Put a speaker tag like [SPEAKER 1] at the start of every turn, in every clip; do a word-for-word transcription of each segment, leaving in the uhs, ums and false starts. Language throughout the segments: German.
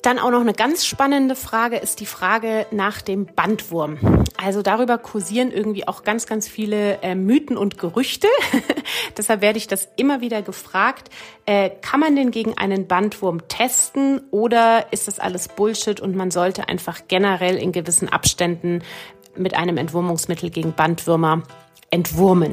[SPEAKER 1] Dann auch noch eine ganz spannende Frage ist die Frage nach dem Bandwurm. Also darüber kursieren irgendwie auch ganz, ganz viele äh, Mythen und Gerüchte. Deshalb werde ich das immer wieder gefragt. Äh, kann man denn gegen einen Bandwurm testen oder ist das alles Bullshit und man sollte einfach generell in gewissen Abständen mit einem Entwurmungsmittel gegen Bandwürmer entwurmen?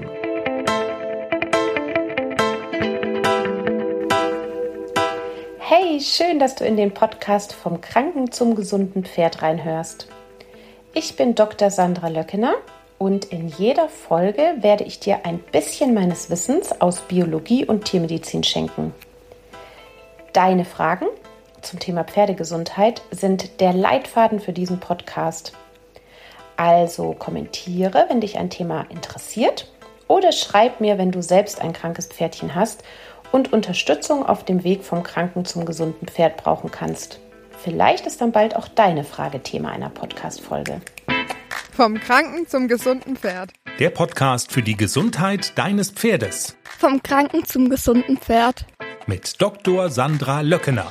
[SPEAKER 1] Hey, schön, dass du in den Podcast vom kranken zum gesunden Pferd reinhörst. Ich bin Doktor Sandra Löckener und in jeder Folge werde ich dir ein bisschen meines Wissens aus Biologie und Tiermedizin schenken. Deine Fragen zum Thema Pferdegesundheit sind der Leitfaden für diesen Podcast. Also kommentiere, wenn dich ein Thema interessiert, oder schreib mir, wenn du selbst ein krankes Pferdchen hast und Unterstützung auf dem Weg vom kranken zum gesunden Pferd brauchen kannst. Vielleicht ist dann bald auch deine Frage Thema einer Podcast-Folge.
[SPEAKER 2] Vom kranken zum gesunden Pferd.
[SPEAKER 3] Der Podcast für die Gesundheit deines Pferdes.
[SPEAKER 4] Vom kranken zum gesunden Pferd.
[SPEAKER 3] Mit Doktor Sandra Löckener.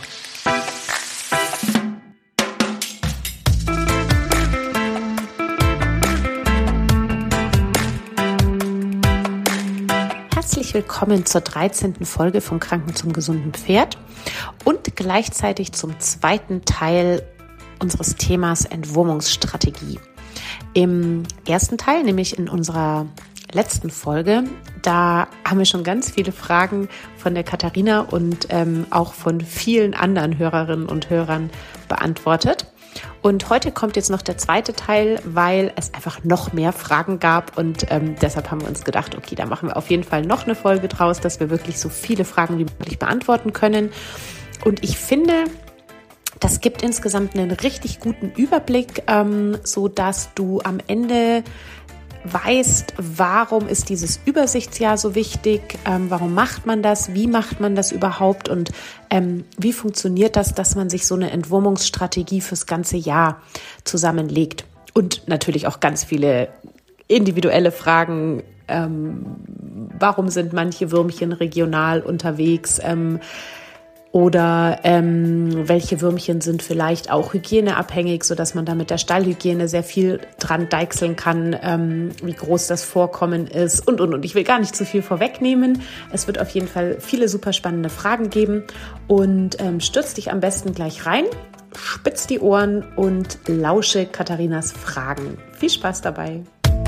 [SPEAKER 1] Herzlich willkommen zur dreizehnten Folge vom Kranken zum gesunden Pferd und gleichzeitig zum zweiten Teil unseres Themas Entwurmungsstrategie. Im ersten Teil, nämlich in unserer letzten Folge, da haben wir schon ganz viele Fragen von der Katharina und ähm, auch von vielen anderen Hörerinnen und Hörern beantwortet. Und heute kommt jetzt noch der zweite Teil, weil es einfach noch mehr Fragen gab und ähm, deshalb haben wir uns gedacht, okay, da machen wir auf jeden Fall noch eine Folge draus, dass wir wirklich so viele Fragen wie möglich beantworten können. Und ich finde, das gibt insgesamt einen richtig guten Überblick, ähm, so dass du am Ende weißt, warum ist dieses Übersichtsjahr so wichtig, ähm, warum macht man das, wie macht man das überhaupt und ähm, wie funktioniert das, dass man sich so eine Entwurmungsstrategie fürs ganze Jahr zusammenlegt. Und natürlich auch ganz viele individuelle Fragen, ähm, warum sind manche Würmchen regional unterwegs, ähm, Oder ähm, welche Würmchen sind vielleicht auch hygieneabhängig, sodass man da mit der Stallhygiene sehr viel dran deichseln kann, ähm, wie groß das Vorkommen ist und, und, und. Ich will gar nicht zu viel vorwegnehmen. Es wird auf jeden Fall viele super spannende Fragen geben. Und ähm, stürz dich am besten gleich rein, spitz die Ohren und lausche Katharinas Fragen. Viel Spaß dabei!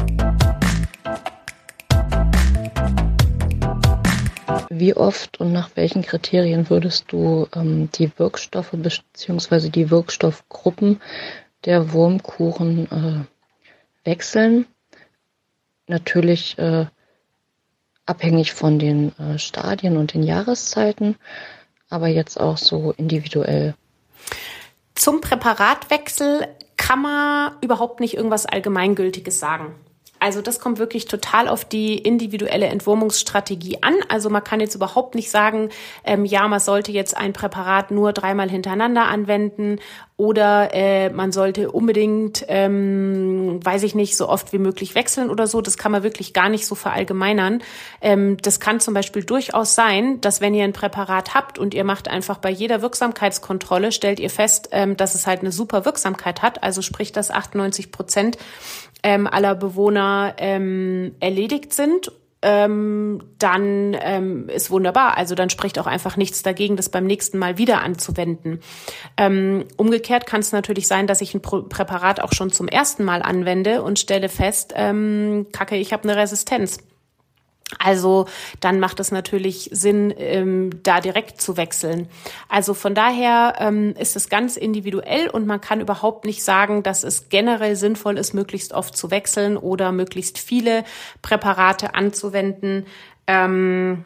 [SPEAKER 5] Wie oft und nach welchen Kriterien würdest du ähm, die Wirkstoffe bzw. die Wirkstoffgruppen der Wurmkuren äh, wechseln? Natürlich äh, abhängig von den äh, Stadien und den Jahreszeiten, aber jetzt auch so individuell.
[SPEAKER 1] Zum Präparatwechsel kann man überhaupt nicht irgendwas Allgemeingültiges sagen. Also das kommt wirklich total auf die individuelle Entwurmungsstrategie an. Also man kann jetzt überhaupt nicht sagen, ähm, ja, man sollte jetzt ein Präparat nur dreimal hintereinander anwenden oder äh, man sollte unbedingt, ähm, weiß ich nicht, so oft wie möglich wechseln oder so. Das kann man wirklich gar nicht so verallgemeinern. Ähm, das kann zum Beispiel durchaus sein, dass wenn ihr ein Präparat habt und ihr macht einfach bei jeder Wirksamkeitskontrolle, stellt ihr fest, ähm, dass es halt eine super Wirksamkeit hat. Also sprich, dass achtundneunzig Prozent ähm, aller Bewohner ähm, erledigt sind, ähm, dann ähm, ist wunderbar. Also dann spricht auch einfach nichts dagegen, das beim nächsten Mal wieder anzuwenden. Ähm, umgekehrt kann es natürlich sein, dass ich ein Pro- Präparat auch schon zum ersten Mal anwende und stelle fest, ähm, Kacke, ich habe eine Resistenz. Also dann macht es natürlich Sinn, ähm, da direkt zu wechseln. Also von daher ähm, ist es ganz individuell und man kann überhaupt nicht sagen, dass es generell sinnvoll ist, möglichst oft zu wechseln oder möglichst viele Präparate anzuwenden. Ähm,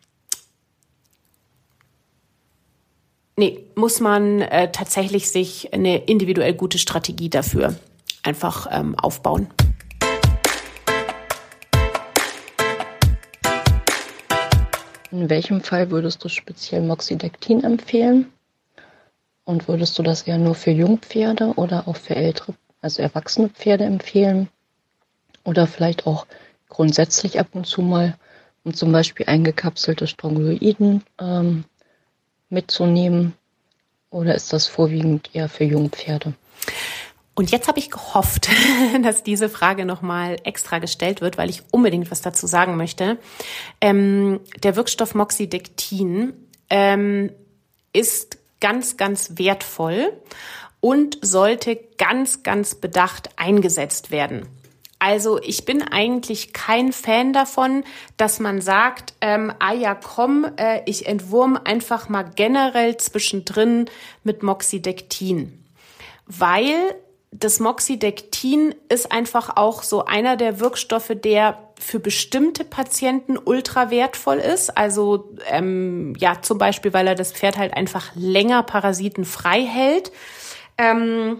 [SPEAKER 1] nee, muss man äh, tatsächlich sich eine individuell gute Strategie dafür einfach ähm, aufbauen.
[SPEAKER 5] In welchem Fall würdest du speziell Moxidectin empfehlen? Und würdest du das eher nur für Jungpferde oder auch für ältere, also erwachsene Pferde empfehlen? Oder vielleicht auch grundsätzlich ab und zu mal, um zum Beispiel eingekapselte Strongyloiden ähm, mitzunehmen? Oder ist das vorwiegend eher für Jungpferde?
[SPEAKER 1] Und jetzt habe ich gehofft, dass diese Frage nochmal extra gestellt wird, weil ich unbedingt was dazu sagen möchte. Ähm, der Wirkstoff Moxidectin ähm, ist ganz, ganz wertvoll und sollte ganz, ganz bedacht eingesetzt werden. Also ich bin eigentlich kein Fan davon, dass man sagt, ähm, ah ja komm, äh, ich entwurm einfach mal generell zwischendrin mit Moxidectin. Weil das Moxidectin ist einfach auch so einer der Wirkstoffe, der für bestimmte Patienten ultra wertvoll ist. Also ähm, ja, zum Beispiel, weil er das Pferd halt einfach länger parasitenfrei hält. Ähm,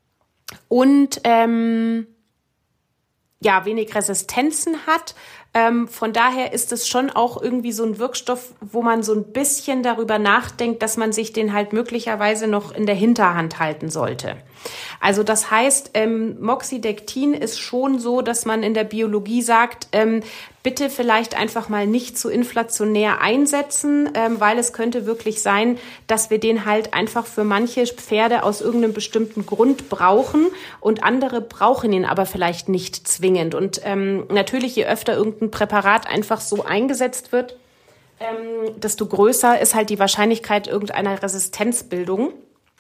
[SPEAKER 1] und ähm, ja, wenig Resistenzen hat. Ähm, von daher ist es schon auch irgendwie so ein Wirkstoff, wo man so ein bisschen darüber nachdenkt, dass man sich den halt möglicherweise noch in der Hinterhand halten sollte. Also das heißt, ähm, Moxidectin ist schon so, dass man in der Biologie sagt, ähm, bitte vielleicht einfach mal nicht zu inflationär einsetzen, ähm, weil es könnte wirklich sein, dass wir den halt einfach für manche Pferde aus irgendeinem bestimmten Grund brauchen und andere brauchen ihn aber vielleicht nicht zwingend. Und ähm, natürlich, je öfter irgendein Präparat einfach so eingesetzt wird, ähm, desto größer ist halt die Wahrscheinlichkeit irgendeiner Resistenzbildung.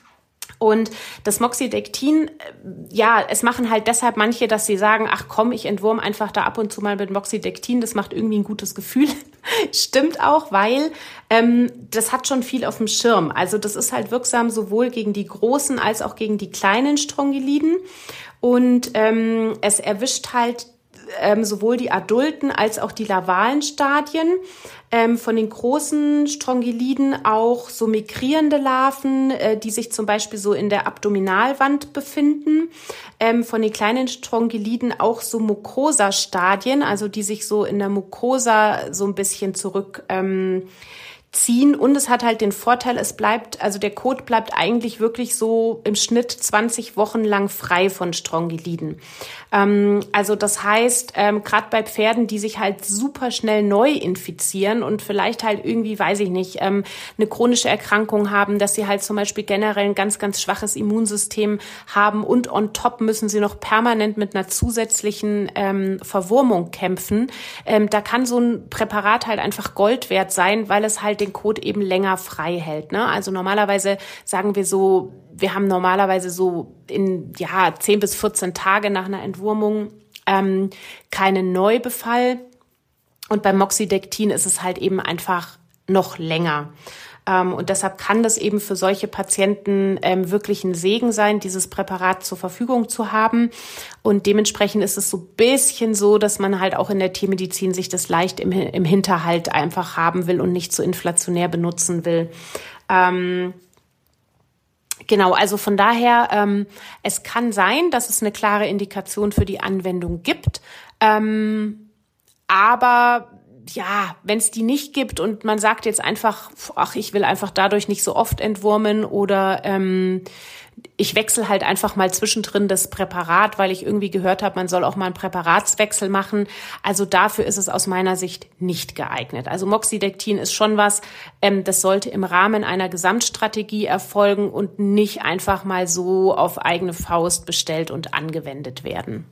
[SPEAKER 1] Und das Moxidectin, ja, es machen halt deshalb manche, dass sie sagen, ach komm, ich entwurm einfach da ab und zu mal mit Moxidectin, das macht irgendwie ein gutes Gefühl. Stimmt auch, weil ähm, das hat schon viel auf dem Schirm. Also das ist halt wirksam sowohl gegen die großen als auch gegen die kleinen Strongyliden. Und ähm, es erwischt halt Ähm, sowohl die adulten als auch die larvalen Stadien. Ähm, von den großen Strongyliden auch so migrierende Larven, äh, die sich zum Beispiel so in der Abdominalwand befinden. Ähm, von den kleinen Strongyliden auch so Mucosa-Stadien, also die sich so in der Mucosa so ein bisschen zurück ähm, ziehen. Und es hat halt den Vorteil, es bleibt, also der Kot bleibt eigentlich wirklich so im Schnitt zwanzig Wochen lang frei von Strongyliden. Ähm, also das heißt, ähm, gerade bei Pferden, die sich halt super schnell neu infizieren und vielleicht halt irgendwie, weiß ich nicht, ähm, eine chronische Erkrankung haben, dass sie halt zum Beispiel generell ein ganz, ganz schwaches Immunsystem haben und on top müssen sie noch permanent mit einer zusätzlichen ähm, Verwurmung kämpfen. Ähm, da kann so ein Präparat halt einfach Gold wert sein, weil es halt den Kot eben länger frei hält. Ne? Also normalerweise sagen wir so, wir haben normalerweise so in ja zehn bis vierzehn Tage nach einer Entwurmung ähm, keinen Neubefall. Und beim Moxidectin ist es halt eben einfach noch länger. Ähm, und deshalb kann das eben für solche Patienten ähm, wirklich ein Segen sein, dieses Präparat zur Verfügung zu haben. Und dementsprechend ist es so ein bisschen so, dass man halt auch in der Tiermedizin sich das leicht im, im Hinterhalt einfach haben will und nicht so inflationär benutzen will. Ähm, Genau, also von daher, ähm, es kann sein, dass es eine klare Indikation für die Anwendung gibt, ähm, aber ja, wenn es die nicht gibt und man sagt jetzt einfach, ach, ich will einfach dadurch nicht so oft entwurmen oder ähm, ich wechsle halt einfach mal zwischendrin das Präparat, weil ich irgendwie gehört habe, man soll auch mal einen Präparatswechsel machen. Also dafür ist es aus meiner Sicht nicht geeignet. Also Moxidectin ist schon was, ähm, das sollte im Rahmen einer Gesamtstrategie erfolgen und nicht einfach mal so auf eigene Faust bestellt und angewendet werden.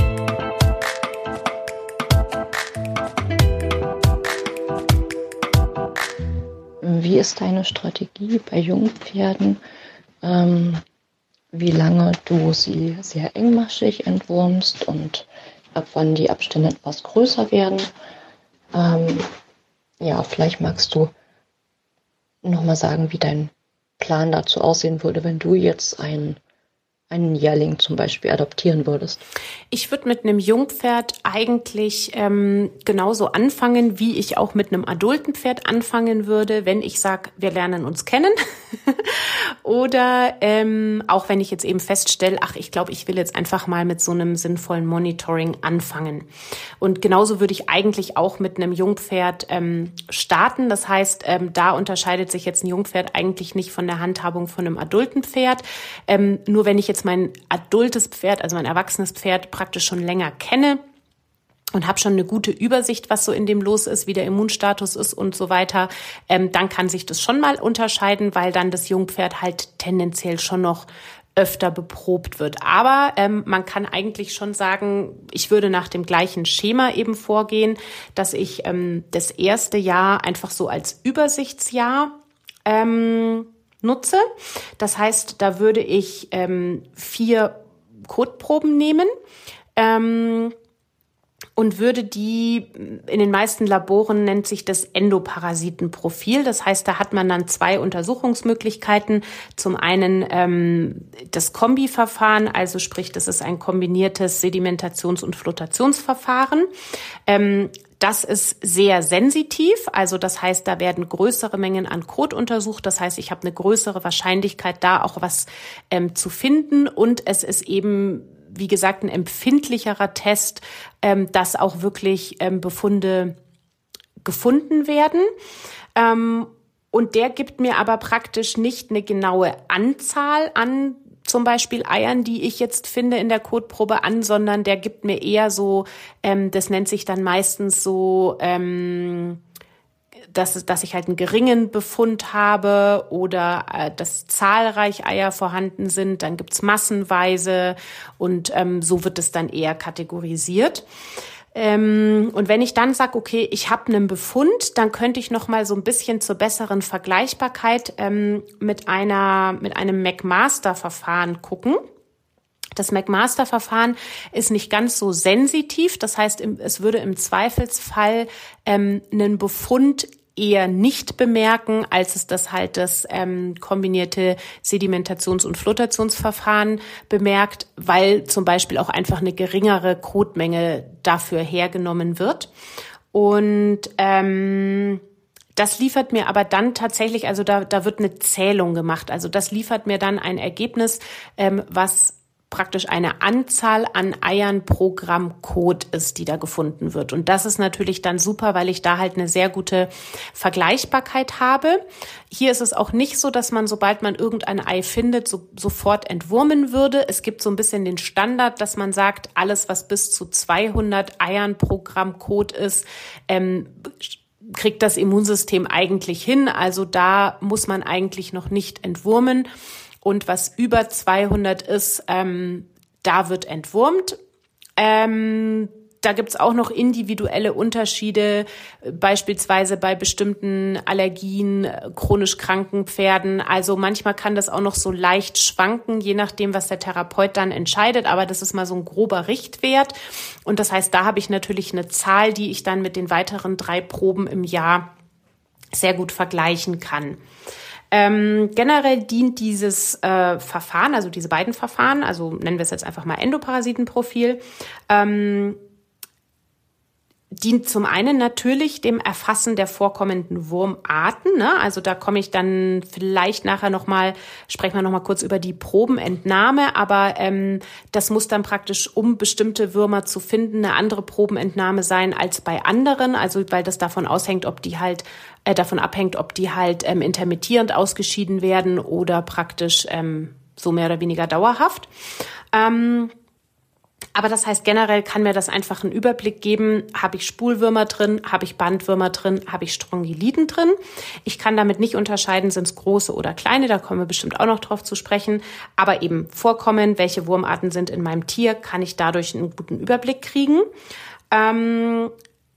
[SPEAKER 5] Wie ist deine Strategie bei Jungpferden? Ähm, wie lange du sie sehr engmaschig entwurmst und ab wann die Abstände etwas größer werden? Ähm, ja, vielleicht magst du nochmal sagen, wie dein Plan dazu aussehen würde, wenn du jetzt einen einen Jährling zum Beispiel adoptieren würdest?
[SPEAKER 1] Ich würde mit einem Jungpferd eigentlich ähm, genauso anfangen, wie ich auch mit einem adulten Pferd anfangen würde, wenn ich sage, wir lernen uns kennen. Oder ähm, auch wenn ich jetzt eben feststelle, ach, ich glaube, ich will jetzt einfach mal mit so einem sinnvollen Monitoring anfangen. Und genauso würde ich eigentlich auch mit einem Jungpferd ähm, starten. Das heißt, ähm, da unterscheidet sich jetzt ein Jungpferd eigentlich nicht von der Handhabung von einem adulten Pferd. Ähm, nur wenn ich jetzt mein adultes Pferd, also mein erwachsenes Pferd praktisch schon länger kenne, und habe schon eine gute Übersicht, was so in dem los ist, wie der Immunstatus ist und so weiter, ähm, dann kann sich das schon mal unterscheiden, weil dann das Jungpferd halt tendenziell schon noch öfter beprobt wird. Aber ähm, man kann eigentlich schon sagen, ich würde nach dem gleichen Schema eben vorgehen, dass ich ähm, das erste Jahr einfach so als Übersichtsjahr ähm, nutze. Das heißt, da würde ich ähm, vier Kotproben nehmen, ähm, und würde die, in den meisten Laboren nennt sich das Endoparasitenprofil. Das heißt, da hat man dann zwei Untersuchungsmöglichkeiten. Zum einen ähm, das Kombiverfahren, also sprich, das ist ein kombiniertes Sedimentations- und Flotationsverfahren. Ähm, Das ist sehr sensitiv, also das heißt, da werden größere Mengen an Kot untersucht. Das heißt, ich habe eine größere Wahrscheinlichkeit, da auch was ähm, zu finden. Und es ist eben, wie gesagt, ein empfindlicherer Test, ähm, dass auch wirklich ähm, Befunde gefunden werden. Ähm, und der gibt mir aber praktisch nicht eine genaue Anzahl an zum Beispiel Eiern, die ich jetzt finde in der Kotprobe an, sondern der gibt mir eher so, ähm, das nennt sich dann meistens so, ähm, dass, dass ich halt einen geringen Befund habe oder äh, dass zahlreich Eier vorhanden sind. Dann gibt's massenweise und ähm, so wird es dann eher kategorisiert. Ähm, und wenn ich dann sage, okay, ich habe einen Befund, dann könnte ich noch mal so ein bisschen zur besseren Vergleichbarkeit ähm, mit einer mit einem McMaster-Verfahren gucken. Das McMaster-Verfahren ist nicht ganz so sensitiv, das heißt, es würde im Zweifelsfall ähm, einen Befund eher nicht bemerken, als es das halt das ähm, kombinierte Sedimentations- und Flotationsverfahren bemerkt, weil zum Beispiel auch einfach eine geringere Kotmenge dafür hergenommen wird. Und ähm, das liefert mir aber dann tatsächlich, also da, da wird eine Zählung gemacht. Also das liefert mir dann ein Ergebnis, ähm, was praktisch eine Anzahl an Eiern pro Gramm Kot ist, die da gefunden wird. Und das ist natürlich dann super, weil ich da halt eine sehr gute Vergleichbarkeit habe. Hier ist es auch nicht so, dass man, sobald man irgendein Ei findet, so, sofort entwurmen würde. Es gibt so ein bisschen den Standard, dass man sagt, alles, was bis zu zweihundert Eiern pro Gramm Kot ist, ähm, kriegt das Immunsystem eigentlich hin. Also da muss man eigentlich noch nicht entwurmen. Und was über zweihundert ist, ähm, da wird entwurmt. Ähm, da gibt's auch noch individuelle Unterschiede, beispielsweise bei bestimmten Allergien, chronisch kranken Pferden. Also manchmal kann das auch noch so leicht schwanken, je nachdem, was der Therapeut dann entscheidet. Aber das ist mal so ein grober Richtwert. Und das heißt, da habe ich natürlich eine Zahl, die ich dann mit den weiteren drei Proben im Jahr sehr gut vergleichen kann. Ähm, generell dient dieses äh, Verfahren, also diese beiden Verfahren, also nennen wir es jetzt einfach mal Endoparasitenprofil, ähm, dient zum einen natürlich dem Erfassen der vorkommenden Wurmarten, ne? Also da komme ich dann vielleicht nachher nochmal, sprechen wir nochmal kurz über die Probenentnahme, aber ähm, das muss dann praktisch, um bestimmte Würmer zu finden, eine andere Probenentnahme sein als bei anderen, also weil das davon aushängt, ob die halt äh, davon abhängt, ob die halt ähm, intermittierend ausgeschieden werden oder praktisch ähm, so mehr oder weniger dauerhaft. Ähm, Aber das heißt, generell kann mir das einfach einen Überblick geben, habe ich Spulwürmer drin, habe ich Bandwürmer drin, habe ich Strongyliden drin. Ich kann damit nicht unterscheiden, sind es große oder kleine, da kommen wir bestimmt auch noch drauf zu sprechen. Aber eben Vorkommen, welche Wurmarten sind in meinem Tier, kann ich dadurch einen guten Überblick kriegen. Ähm,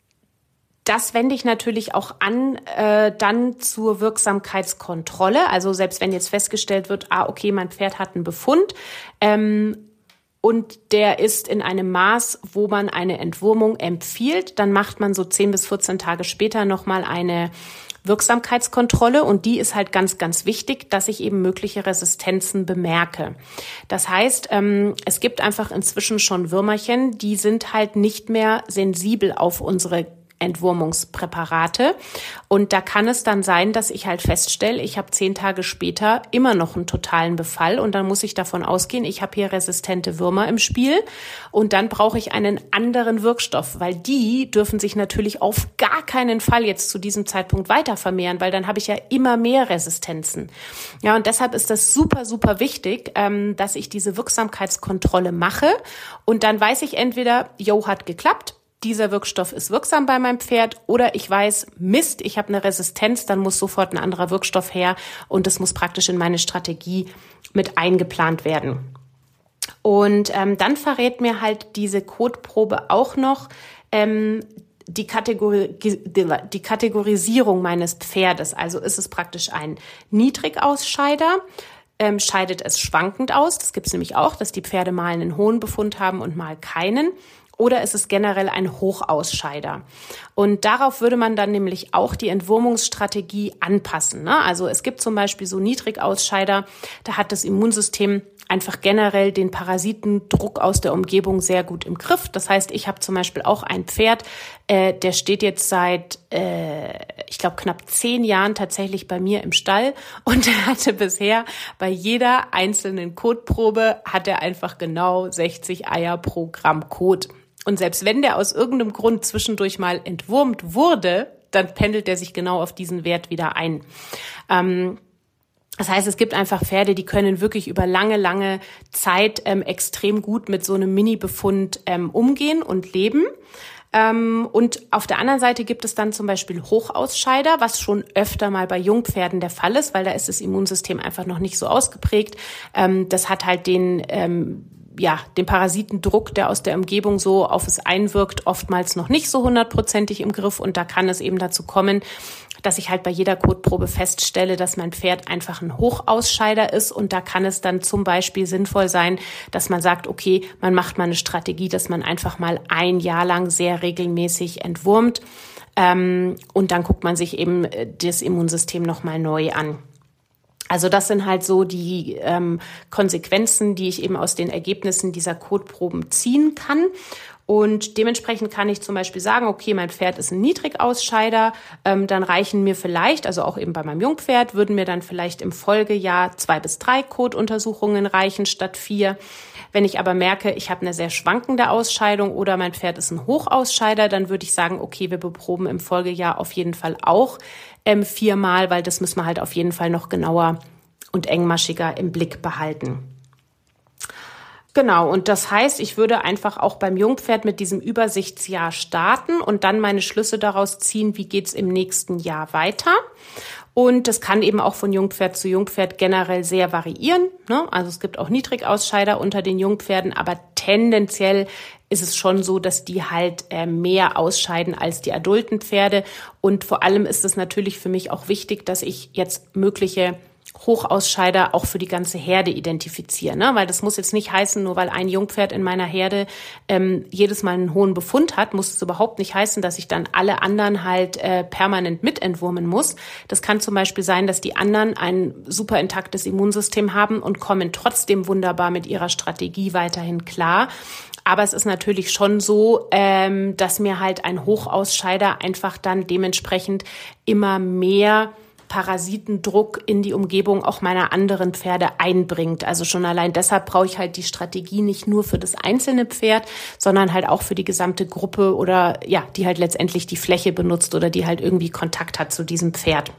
[SPEAKER 1] Das wende ich natürlich auch an, äh, dann zur Wirksamkeitskontrolle. Also selbst wenn jetzt festgestellt wird, ah, okay, mein Pferd hat einen Befund, ähm, und der ist in einem Maß, wo man eine Entwurmung empfiehlt, dann macht man so zehn bis vierzehn Tage später nochmal eine Wirksamkeitskontrolle und die ist halt ganz, ganz wichtig, dass ich eben mögliche Resistenzen bemerke. Das heißt, ähm, es gibt einfach inzwischen schon Würmerchen, die sind halt nicht mehr sensibel auf unsere Entwurmungspräparate. Und da kann es dann sein, dass ich halt feststelle, ich habe zehn Tage später immer noch einen totalen Befall und dann muss ich davon ausgehen, ich habe hier resistente Würmer im Spiel und dann brauche ich einen anderen Wirkstoff, weil die dürfen sich natürlich auf gar keinen Fall jetzt zu diesem Zeitpunkt weiter vermehren, weil dann habe ich ja immer mehr Resistenzen. Ja, und deshalb ist das super, super wichtig, ähm, dass ich diese Wirksamkeitskontrolle mache und dann weiß ich entweder, jo, hat geklappt, dieser Wirkstoff ist wirksam bei meinem Pferd, oder ich weiß, Mist, ich habe eine Resistenz, dann muss sofort ein anderer Wirkstoff her und das muss praktisch in meine Strategie mit eingeplant werden. Und ähm, dann verrät mir halt diese Kotprobe auch noch ähm, die, Kategori- die Kategorisierung meines Pferdes. Also ist es praktisch ein Niedrigausscheider, ähm, scheidet es schwankend aus. Das gibt es nämlich auch, dass die Pferde mal einen hohen Befund haben und mal keinen. Oder ist es generell ein Hochausscheider? Und darauf würde man dann nämlich auch die Entwurmungsstrategie anpassen, ne? Also es gibt zum Beispiel so Niedrigausscheider, da hat das Immunsystem einfach generell den Parasitendruck aus der Umgebung sehr gut im Griff. Das heißt, ich habe zum Beispiel auch ein Pferd, äh, der steht jetzt seit, äh, ich glaube, knapp zehn Jahren tatsächlich bei mir im Stall und er hatte bisher bei jeder einzelnen Kotprobe hat er einfach genau sechzig Eier pro Gramm Kot. Und selbst wenn der aus irgendeinem Grund zwischendurch mal entwurmt wurde, dann pendelt der sich genau auf diesen Wert wieder ein. Ähm, Das heißt, es gibt einfach Pferde, die können wirklich über lange, lange Zeit ähm, extrem gut mit so einem Mini-Befund ähm, umgehen und leben. Ähm, und auf der anderen Seite gibt es dann zum Beispiel Hochausscheider, was schon öfter mal bei Jungpferden der Fall ist, weil da ist das Immunsystem einfach noch nicht so ausgeprägt. Ähm, das hat halt den ähm, ja, den Parasitendruck, der aus der Umgebung so auf es einwirkt, oftmals noch nicht so hundertprozentig im Griff. Und da kann es eben dazu kommen, dass ich halt bei jeder Kotprobe feststelle, dass mein Pferd einfach ein Hochausscheider ist. Und da kann es dann zum Beispiel sinnvoll sein, dass man sagt, okay, man macht mal eine Strategie, dass man einfach mal ein Jahr lang sehr regelmäßig entwurmt. Ähm, und dann guckt man sich eben das Immunsystem nochmal neu an. Also das sind halt so die ähm, Konsequenzen, die ich eben aus den Ergebnissen dieser Kotproben ziehen kann. Und dementsprechend kann ich zum Beispiel sagen, okay, mein Pferd ist ein Niedrigausscheider, ähm, dann reichen mir vielleicht, also auch eben bei meinem Jungpferd, würden mir dann vielleicht im Folgejahr zwei bis drei Kotuntersuchungen reichen statt vier. Wenn ich aber merke, ich habe eine sehr schwankende Ausscheidung oder mein Pferd ist ein Hochausscheider, dann würde ich sagen, okay, wir beproben im Folgejahr auf jeden Fall auch ähm, viermal, weil das müssen wir halt auf jeden Fall noch genauer und engmaschiger im Blick behalten. Genau, und das heißt, ich würde einfach auch beim Jungpferd mit diesem Übersichtsjahr starten und dann meine Schlüsse daraus ziehen, wie geht's im nächsten Jahr weiter. Und das kann eben auch von Jungpferd zu Jungpferd generell sehr variieren, ne? Also es gibt auch Niedrigausscheider unter den Jungpferden, aber tendenziell ist es schon so, dass die halt äh, mehr ausscheiden als die adulten Pferde. Und vor allem ist es natürlich für mich auch wichtig, dass ich jetzt mögliche Hochausscheider auch für die ganze Herde identifizieren, ne? Weil das muss jetzt nicht heißen, nur weil ein Jungpferd in meiner Herde ähm, jedes Mal einen hohen Befund hat, muss es überhaupt nicht heißen, dass ich dann alle anderen halt äh, permanent mitentwurmen muss. Das kann zum Beispiel sein, dass die anderen ein super intaktes Immunsystem haben und kommen trotzdem wunderbar mit ihrer Strategie weiterhin klar. Aber es ist natürlich schon so, ähm, dass mir halt ein Hochausscheider einfach dann dementsprechend immer mehr Parasitendruck in die Umgebung auch meiner anderen Pferde einbringt. Also schon allein deshalb brauche ich halt die Strategie nicht nur für das einzelne Pferd, sondern halt auch für die gesamte Gruppe oder ja, die halt letztendlich die Fläche benutzt oder die halt irgendwie Kontakt hat zu diesem Pferd.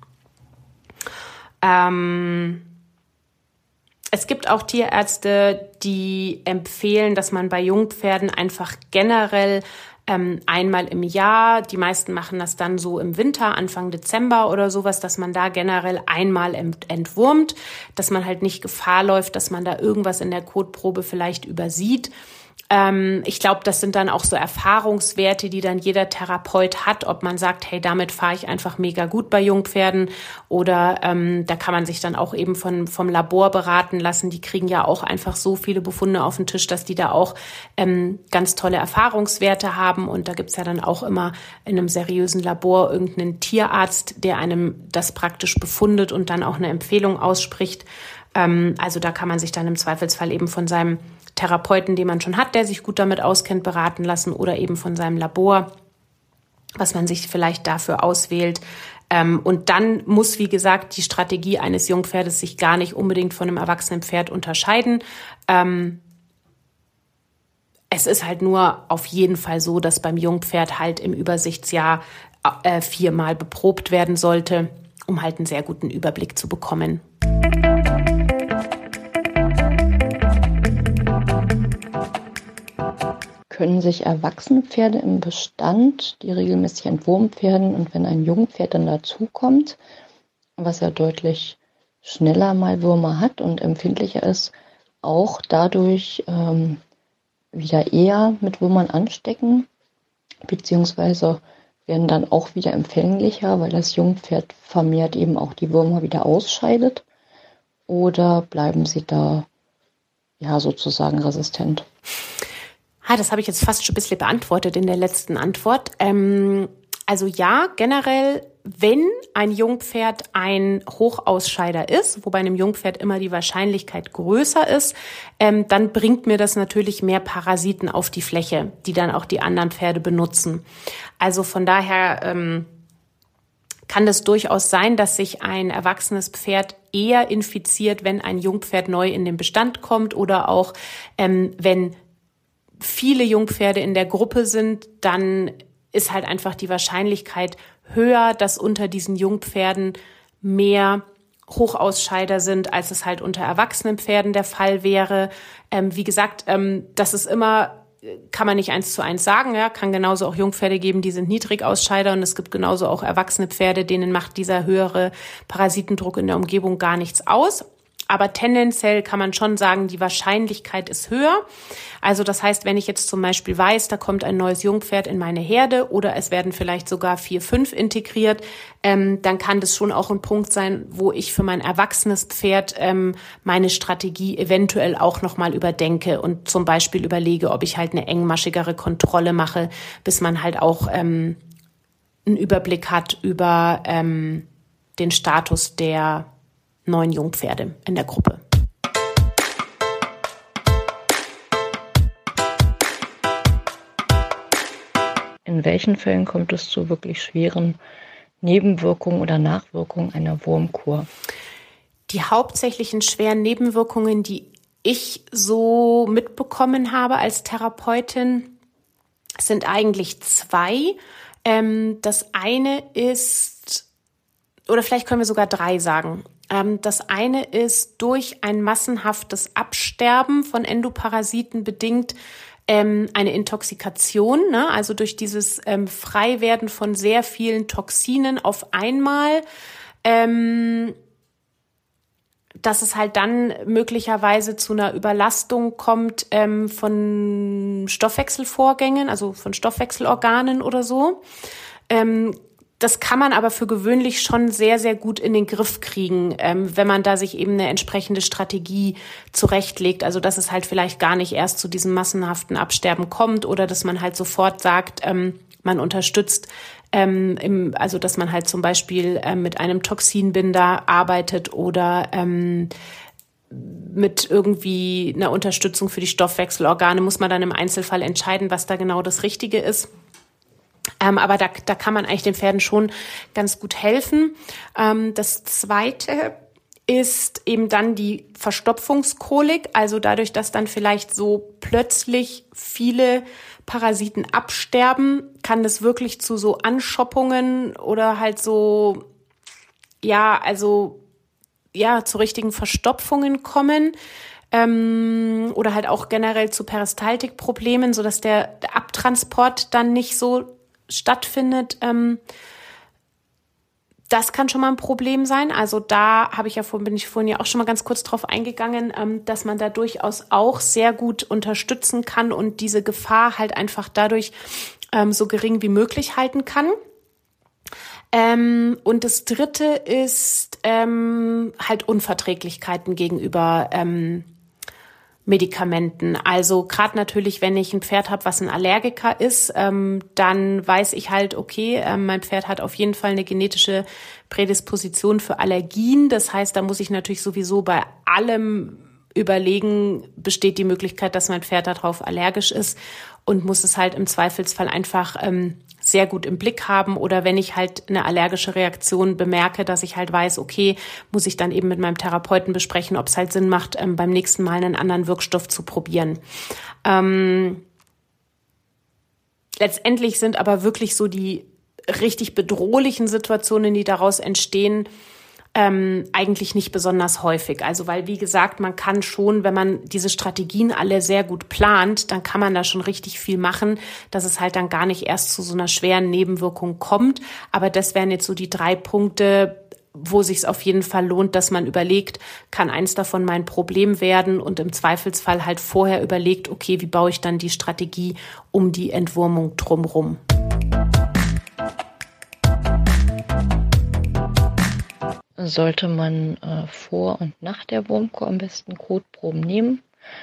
[SPEAKER 1] Ähm, es gibt auch Tierärzte, die empfehlen, dass man bei Jungpferden einfach generell Ähm, einmal im Jahr, die meisten machen das dann so im Winter, Anfang Dezember oder sowas, dass man da generell einmal ent- entwurmt, dass man halt nicht Gefahr läuft, dass man da irgendwas in der Kotprobe vielleicht übersieht. Ähm, ich glaube, das sind dann auch so Erfahrungswerte, die dann jeder Therapeut hat, ob man sagt, hey, damit fahre ich einfach mega gut bei Jungpferden oder ähm, da kann man sich dann auch eben von, vom Labor beraten lassen. Die kriegen ja auch einfach so viele Befunde auf den Tisch, dass die da auch ähm, ganz tolle Erfahrungswerte haben und da gibt's ja dann auch immer in einem seriösen Labor irgendeinen Tierarzt, der einem das praktisch befundet und dann auch eine Empfehlung ausspricht. Ähm, also da kann man sich dann im Zweifelsfall eben von seinem Therapeuten, den man schon hat, der sich gut damit auskennt, beraten lassen oder eben von seinem Labor, was man sich vielleicht dafür auswählt. Ähm, und dann muss, wie gesagt, die Strategie eines Jungpferdes sich gar nicht unbedingt von einem erwachsenen Pferd unterscheiden. Ähm, es ist halt nur auf jeden Fall so, dass beim Jungpferd halt im Übersichtsjahr äh, viermal beprobt werden sollte, um halt einen sehr guten Überblick zu bekommen.
[SPEAKER 5] können sich erwachsene Pferde im Bestand, die regelmäßig entwurmt werden, und wenn ein Jungpferd dann dazukommt, was ja deutlich schneller mal Würmer hat und empfindlicher ist, auch dadurch ähm, wieder eher mit Würmern anstecken, beziehungsweise werden dann auch wieder empfänglicher, weil das Jungpferd vermehrt eben auch die Würmer wieder ausscheidet, oder bleiben sie da ja sozusagen resistent?
[SPEAKER 1] Ah, das habe ich jetzt fast schon ein bisschen beantwortet in der letzten Antwort. Ähm, also ja, generell, wenn ein Jungpferd ein Hochausscheider ist, wo bei einem Jungpferd immer die Wahrscheinlichkeit größer ist, ähm, dann bringt mir das natürlich mehr Parasiten auf die Fläche, die dann auch die anderen Pferde benutzen. Also von daher ähm, kann es durchaus sein, dass sich ein erwachsenes Pferd eher infiziert, wenn ein Jungpferd neu in den Bestand kommt, oder auch ähm, wenn viele Jungpferde in der Gruppe sind, dann ist halt einfach die Wahrscheinlichkeit höher, dass unter diesen Jungpferden mehr Hochausscheider sind, als es halt unter erwachsenen Pferden der Fall wäre. Ähm, wie gesagt, ähm, das ist immer, kann man nicht eins zu eins sagen, ja, kann genauso auch Jungpferde geben, die sind Niedrigausscheider, und es gibt genauso auch erwachsene Pferde, denen macht dieser höhere Parasitendruck in der Umgebung gar nichts aus. Aber tendenziell kann man schon sagen, die Wahrscheinlichkeit ist höher. Also das heißt, wenn ich jetzt zum Beispiel weiß, da kommt ein neues Jungpferd in meine Herde, oder es werden vielleicht sogar vier, fünf integriert, ähm, dann kann das schon auch ein Punkt sein, wo ich für mein erwachsenes Pferd ähm, meine Strategie eventuell auch nochmal überdenke und zum Beispiel überlege, ob ich halt eine engmaschigere Kontrolle mache, bis man halt auch ähm, einen Überblick hat über ähm, den Status der neun Jungpferde in der Gruppe.
[SPEAKER 5] In welchen Fällen kommt es zu wirklich schweren Nebenwirkungen oder Nachwirkungen einer Wurmkur?
[SPEAKER 1] Die hauptsächlichen schweren Nebenwirkungen, die ich so mitbekommen habe als Therapeutin, sind eigentlich zwei. Ähm, das eine ist, oder vielleicht können wir sogar drei sagen. Das eine ist durch ein massenhaftes Absterben von Endoparasiten bedingt ähm, eine Intoxikation, ne? Also durch dieses ähm, Freiwerden von sehr vielen Toxinen auf einmal, ähm, dass es halt dann möglicherweise zu einer Überlastung kommt ähm, von Stoffwechselvorgängen, also von Stoffwechselorganen oder so. Ähm, Das kann man aber für gewöhnlich schon sehr, sehr gut in den Griff kriegen, ähm, wenn man da sich eben eine entsprechende Strategie zurechtlegt. Also dass es halt vielleicht gar nicht erst zu diesem massenhaften Absterben kommt, oder dass man halt sofort sagt, ähm, man unterstützt, ähm, im, also dass man halt zum Beispiel ähm, mit einem Toxinbinder arbeitet oder ähm, mit irgendwie einer Unterstützung für die Stoffwechselorgane. Muss man dann im Einzelfall entscheiden, was da genau das Richtige ist. Ähm, aber da, da kann man eigentlich den Pferden schon ganz gut helfen. Ähm, das Zweite ist eben dann die Verstopfungskolik. Also dadurch, dass dann vielleicht so plötzlich viele Parasiten absterben, kann das wirklich zu so Anschoppungen oder halt so, ja, also, ja, zu richtigen Verstopfungen kommen. Ähm, oder halt auch generell zu Peristaltikproblemen, sodass der, der Abtransport dann nicht so stattfindet. Ähm, das kann schon mal ein Problem sein. Also da habe ich ja vorhin, bin ich vorhin ja auch schon mal ganz kurz drauf eingegangen, ähm, dass man da durchaus auch sehr gut unterstützen kann und diese Gefahr halt einfach dadurch ähm, so gering wie möglich halten kann. Ähm, und das Dritte ist ähm, halt Unverträglichkeiten gegenüber ähm, Medikamenten. Also gerade natürlich, wenn ich ein Pferd habe, was ein Allergiker ist, ähm, dann weiß ich halt, okay, ähm, mein Pferd hat auf jeden Fall eine genetische Prädisposition für Allergien. Das heißt, da muss ich natürlich sowieso bei allem überlegen, besteht die Möglichkeit, dass mein Pferd darauf allergisch ist, und muss es halt im Zweifelsfall einfach ähm, sehr gut im Blick haben. Oder wenn ich halt eine allergische Reaktion bemerke, dass ich halt weiß, okay, muss ich dann eben mit meinem Therapeuten besprechen, ob es halt Sinn macht, ähm, beim nächsten Mal einen anderen Wirkstoff zu probieren. Ähm, letztendlich sind aber wirklich so die richtig bedrohlichen Situationen, die daraus entstehen, ähm, eigentlich nicht besonders häufig. Also weil, wie gesagt, man kann schon, wenn man diese Strategien alle sehr gut plant, dann kann man da schon richtig viel machen, dass es halt dann gar nicht erst zu so einer schweren Nebenwirkung kommt. Aber das wären jetzt so die drei Punkte, wo sich es auf jeden Fall lohnt, dass man überlegt, kann eins davon mein Problem werden und im Zweifelsfall halt vorher überlegt, okay, wie baue ich dann die Strategie um die Entwurmung drumherum.
[SPEAKER 5] Sollte man äh, vor und nach der Wurmkur am besten Kotproben nehmen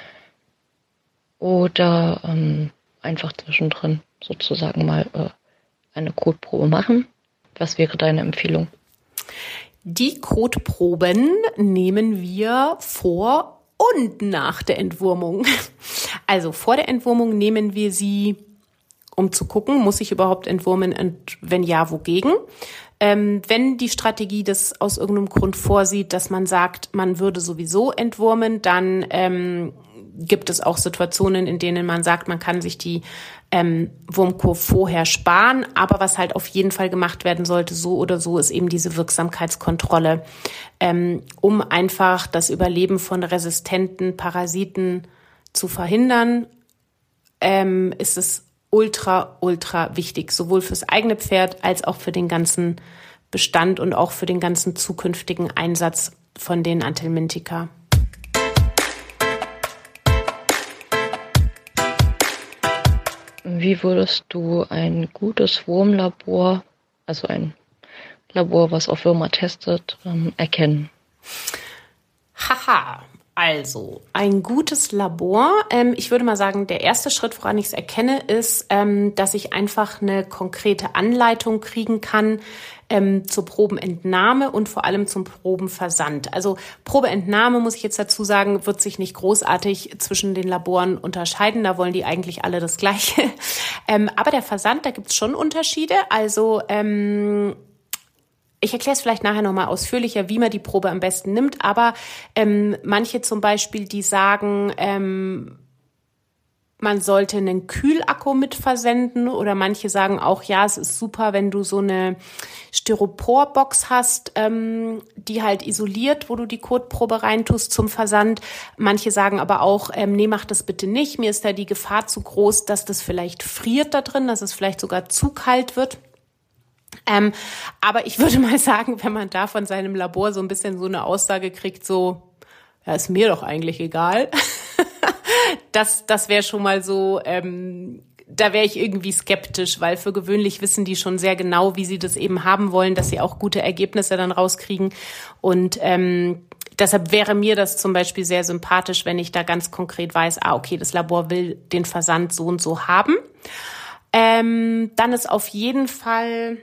[SPEAKER 5] oder ähm, einfach zwischendrin sozusagen mal äh, eine Kotprobe machen? Was wäre deine Empfehlung?
[SPEAKER 1] Die Kotproben nehmen wir vor und nach der Entwurmung. Also vor der Entwurmung nehmen wir sie, um zu gucken, muss ich überhaupt entwurmen und wenn ja, wogegen? Ähm, wenn die Strategie das aus irgendeinem Grund vorsieht, dass man sagt, man würde sowieso entwurmen, dann ähm, gibt es auch Situationen, in denen man sagt, man kann sich die ähm, Wurmkur vorher sparen. Aber was halt auf jeden Fall gemacht werden sollte, so oder so, ist eben diese Wirksamkeitskontrolle, ähm, um einfach das Überleben von resistenten Parasiten zu verhindern, ähm, ist es ultra, ultra wichtig, sowohl fürs eigene Pferd als auch für den ganzen Bestand und auch für den ganzen zukünftigen Einsatz von den Anthelmintica.
[SPEAKER 5] Wie würdest du ein gutes Wurmlabor, also ein Labor, was auf Würmer testet, ähm, erkennen?
[SPEAKER 1] Haha, also ein gutes Labor. Ähm, ich würde mal sagen, der erste Schritt, woran ich es erkenne, ist, ähm, dass ich einfach eine konkrete Anleitung kriegen kann ähm, zur Probenentnahme und vor allem zum Probenversand. Also Probeentnahme, muss ich jetzt dazu sagen, wird sich nicht großartig zwischen den Laboren unterscheiden. Da wollen die eigentlich alle das Gleiche. ähm, aber der Versand, da gibt es schon Unterschiede. Also ähm, Ich erkläre es vielleicht nachher nochmal ausführlicher, wie man die Probe am besten nimmt, aber ähm, manche zum Beispiel, die sagen, ähm, man sollte einen Kühlakku mit versenden oder manche sagen auch, ja, es ist super, wenn du so eine Styroporbox hast, ähm, die halt isoliert, wo du die Kotprobe reintust zum Versand. Manche sagen aber auch, ähm, nee, mach das bitte nicht, mir ist da die Gefahr zu groß, dass das vielleicht friert da drin, dass es vielleicht sogar zu kalt wird. Ähm, aber ich würde mal sagen, wenn man da von seinem Labor so ein bisschen so eine Aussage kriegt, so, ja, ist mir doch eigentlich egal. das das wäre schon mal so, ähm, da wäre ich irgendwie skeptisch, weil für gewöhnlich wissen die schon sehr genau, wie sie das eben haben wollen, dass sie auch gute Ergebnisse dann rauskriegen. Und ähm, deshalb wäre mir das zum Beispiel sehr sympathisch, wenn ich da ganz konkret weiß, ah, okay, das Labor will den Versand so und so haben. Ähm, dann ist auf jeden Fall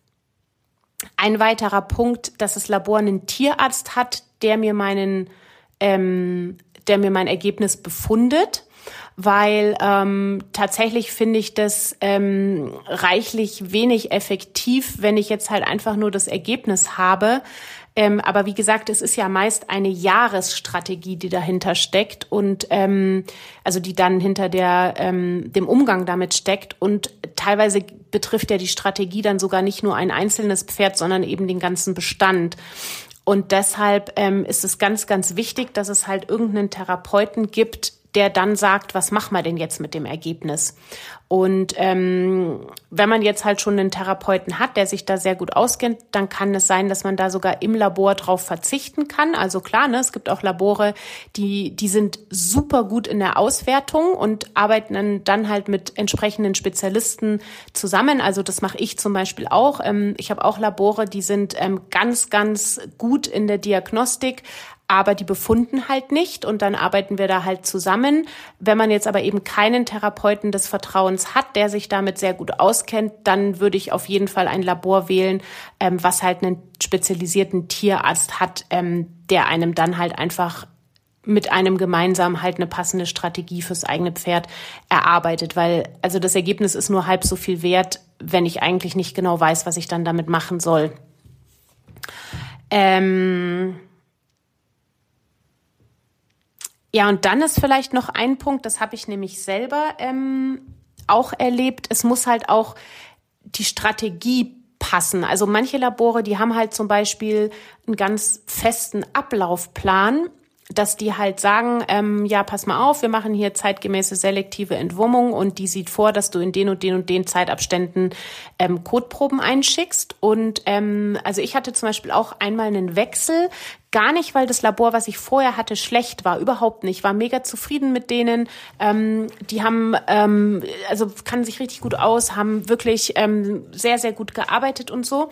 [SPEAKER 1] ein weiterer Punkt, dass das Labor einen Tierarzt hat, der mir meinen, ähm, der mir mein Ergebnis befundet, weil ähm, tatsächlich finde ich das ähm, reichlich wenig effektiv, wenn ich jetzt halt einfach nur das Ergebnis habe. Ähm, aber wie gesagt, es ist ja meist eine Jahresstrategie, die dahinter steckt und ähm, also die dann hinter der ähm, dem Umgang damit steckt und teilweise betrifft ja die Strategie dann sogar nicht nur ein einzelnes Pferd, sondern eben den ganzen Bestand. Und deshalb ähm, ist es ganz, ganz wichtig, dass es halt irgendeinen Therapeuten gibt, der dann sagt, was machen wir denn jetzt mit dem Ergebnis? Und ähm, wenn man jetzt halt schon einen Therapeuten hat, der sich da sehr gut auskennt, dann kann es sein, dass man da sogar im Labor drauf verzichten kann. Also klar, ne, es gibt auch Labore, die die sind super gut in der Auswertung und arbeiten dann, dann halt mit entsprechenden Spezialisten zusammen. Also das mache ich zum Beispiel auch. Ähm, ich habe auch Labore, die sind ähm, ganz, ganz gut in der Diagnostik, aber die befunden halt nicht und dann arbeiten wir da halt zusammen. Wenn man jetzt aber eben keinen Therapeuten des Vertrauens hat, der sich damit sehr gut auskennt, dann würde ich auf jeden Fall ein Labor wählen, ähm, was halt einen spezialisierten Tierarzt hat, ähm, der einem dann halt einfach mit einem gemeinsam halt eine passende Strategie fürs eigene Pferd erarbeitet, weil also das Ergebnis ist nur halb so viel wert, wenn ich eigentlich nicht genau weiß, was ich dann damit machen soll. Ähm Ja, und dann ist vielleicht noch ein Punkt, das habe ich nämlich selber ähm, auch erlebt. Es muss halt auch die Strategie anpassen. Also manche Labore, die haben halt zum Beispiel einen ganz festen Ablaufplan, dass die halt sagen, ähm, ja, pass mal auf, wir machen hier zeitgemäße selektive Entwurmung und die sieht vor, dass du in den und den und den Zeitabständen ähm, Kotproben einschickst. Und ähm, also ich hatte zum Beispiel auch einmal einen Wechsel, gar nicht, weil das Labor, was ich vorher hatte, schlecht war, überhaupt nicht. Ich war mega zufrieden mit denen. Ähm, die haben, ähm, also kannten sich richtig gut aus, haben wirklich ähm, sehr, sehr gut gearbeitet und so.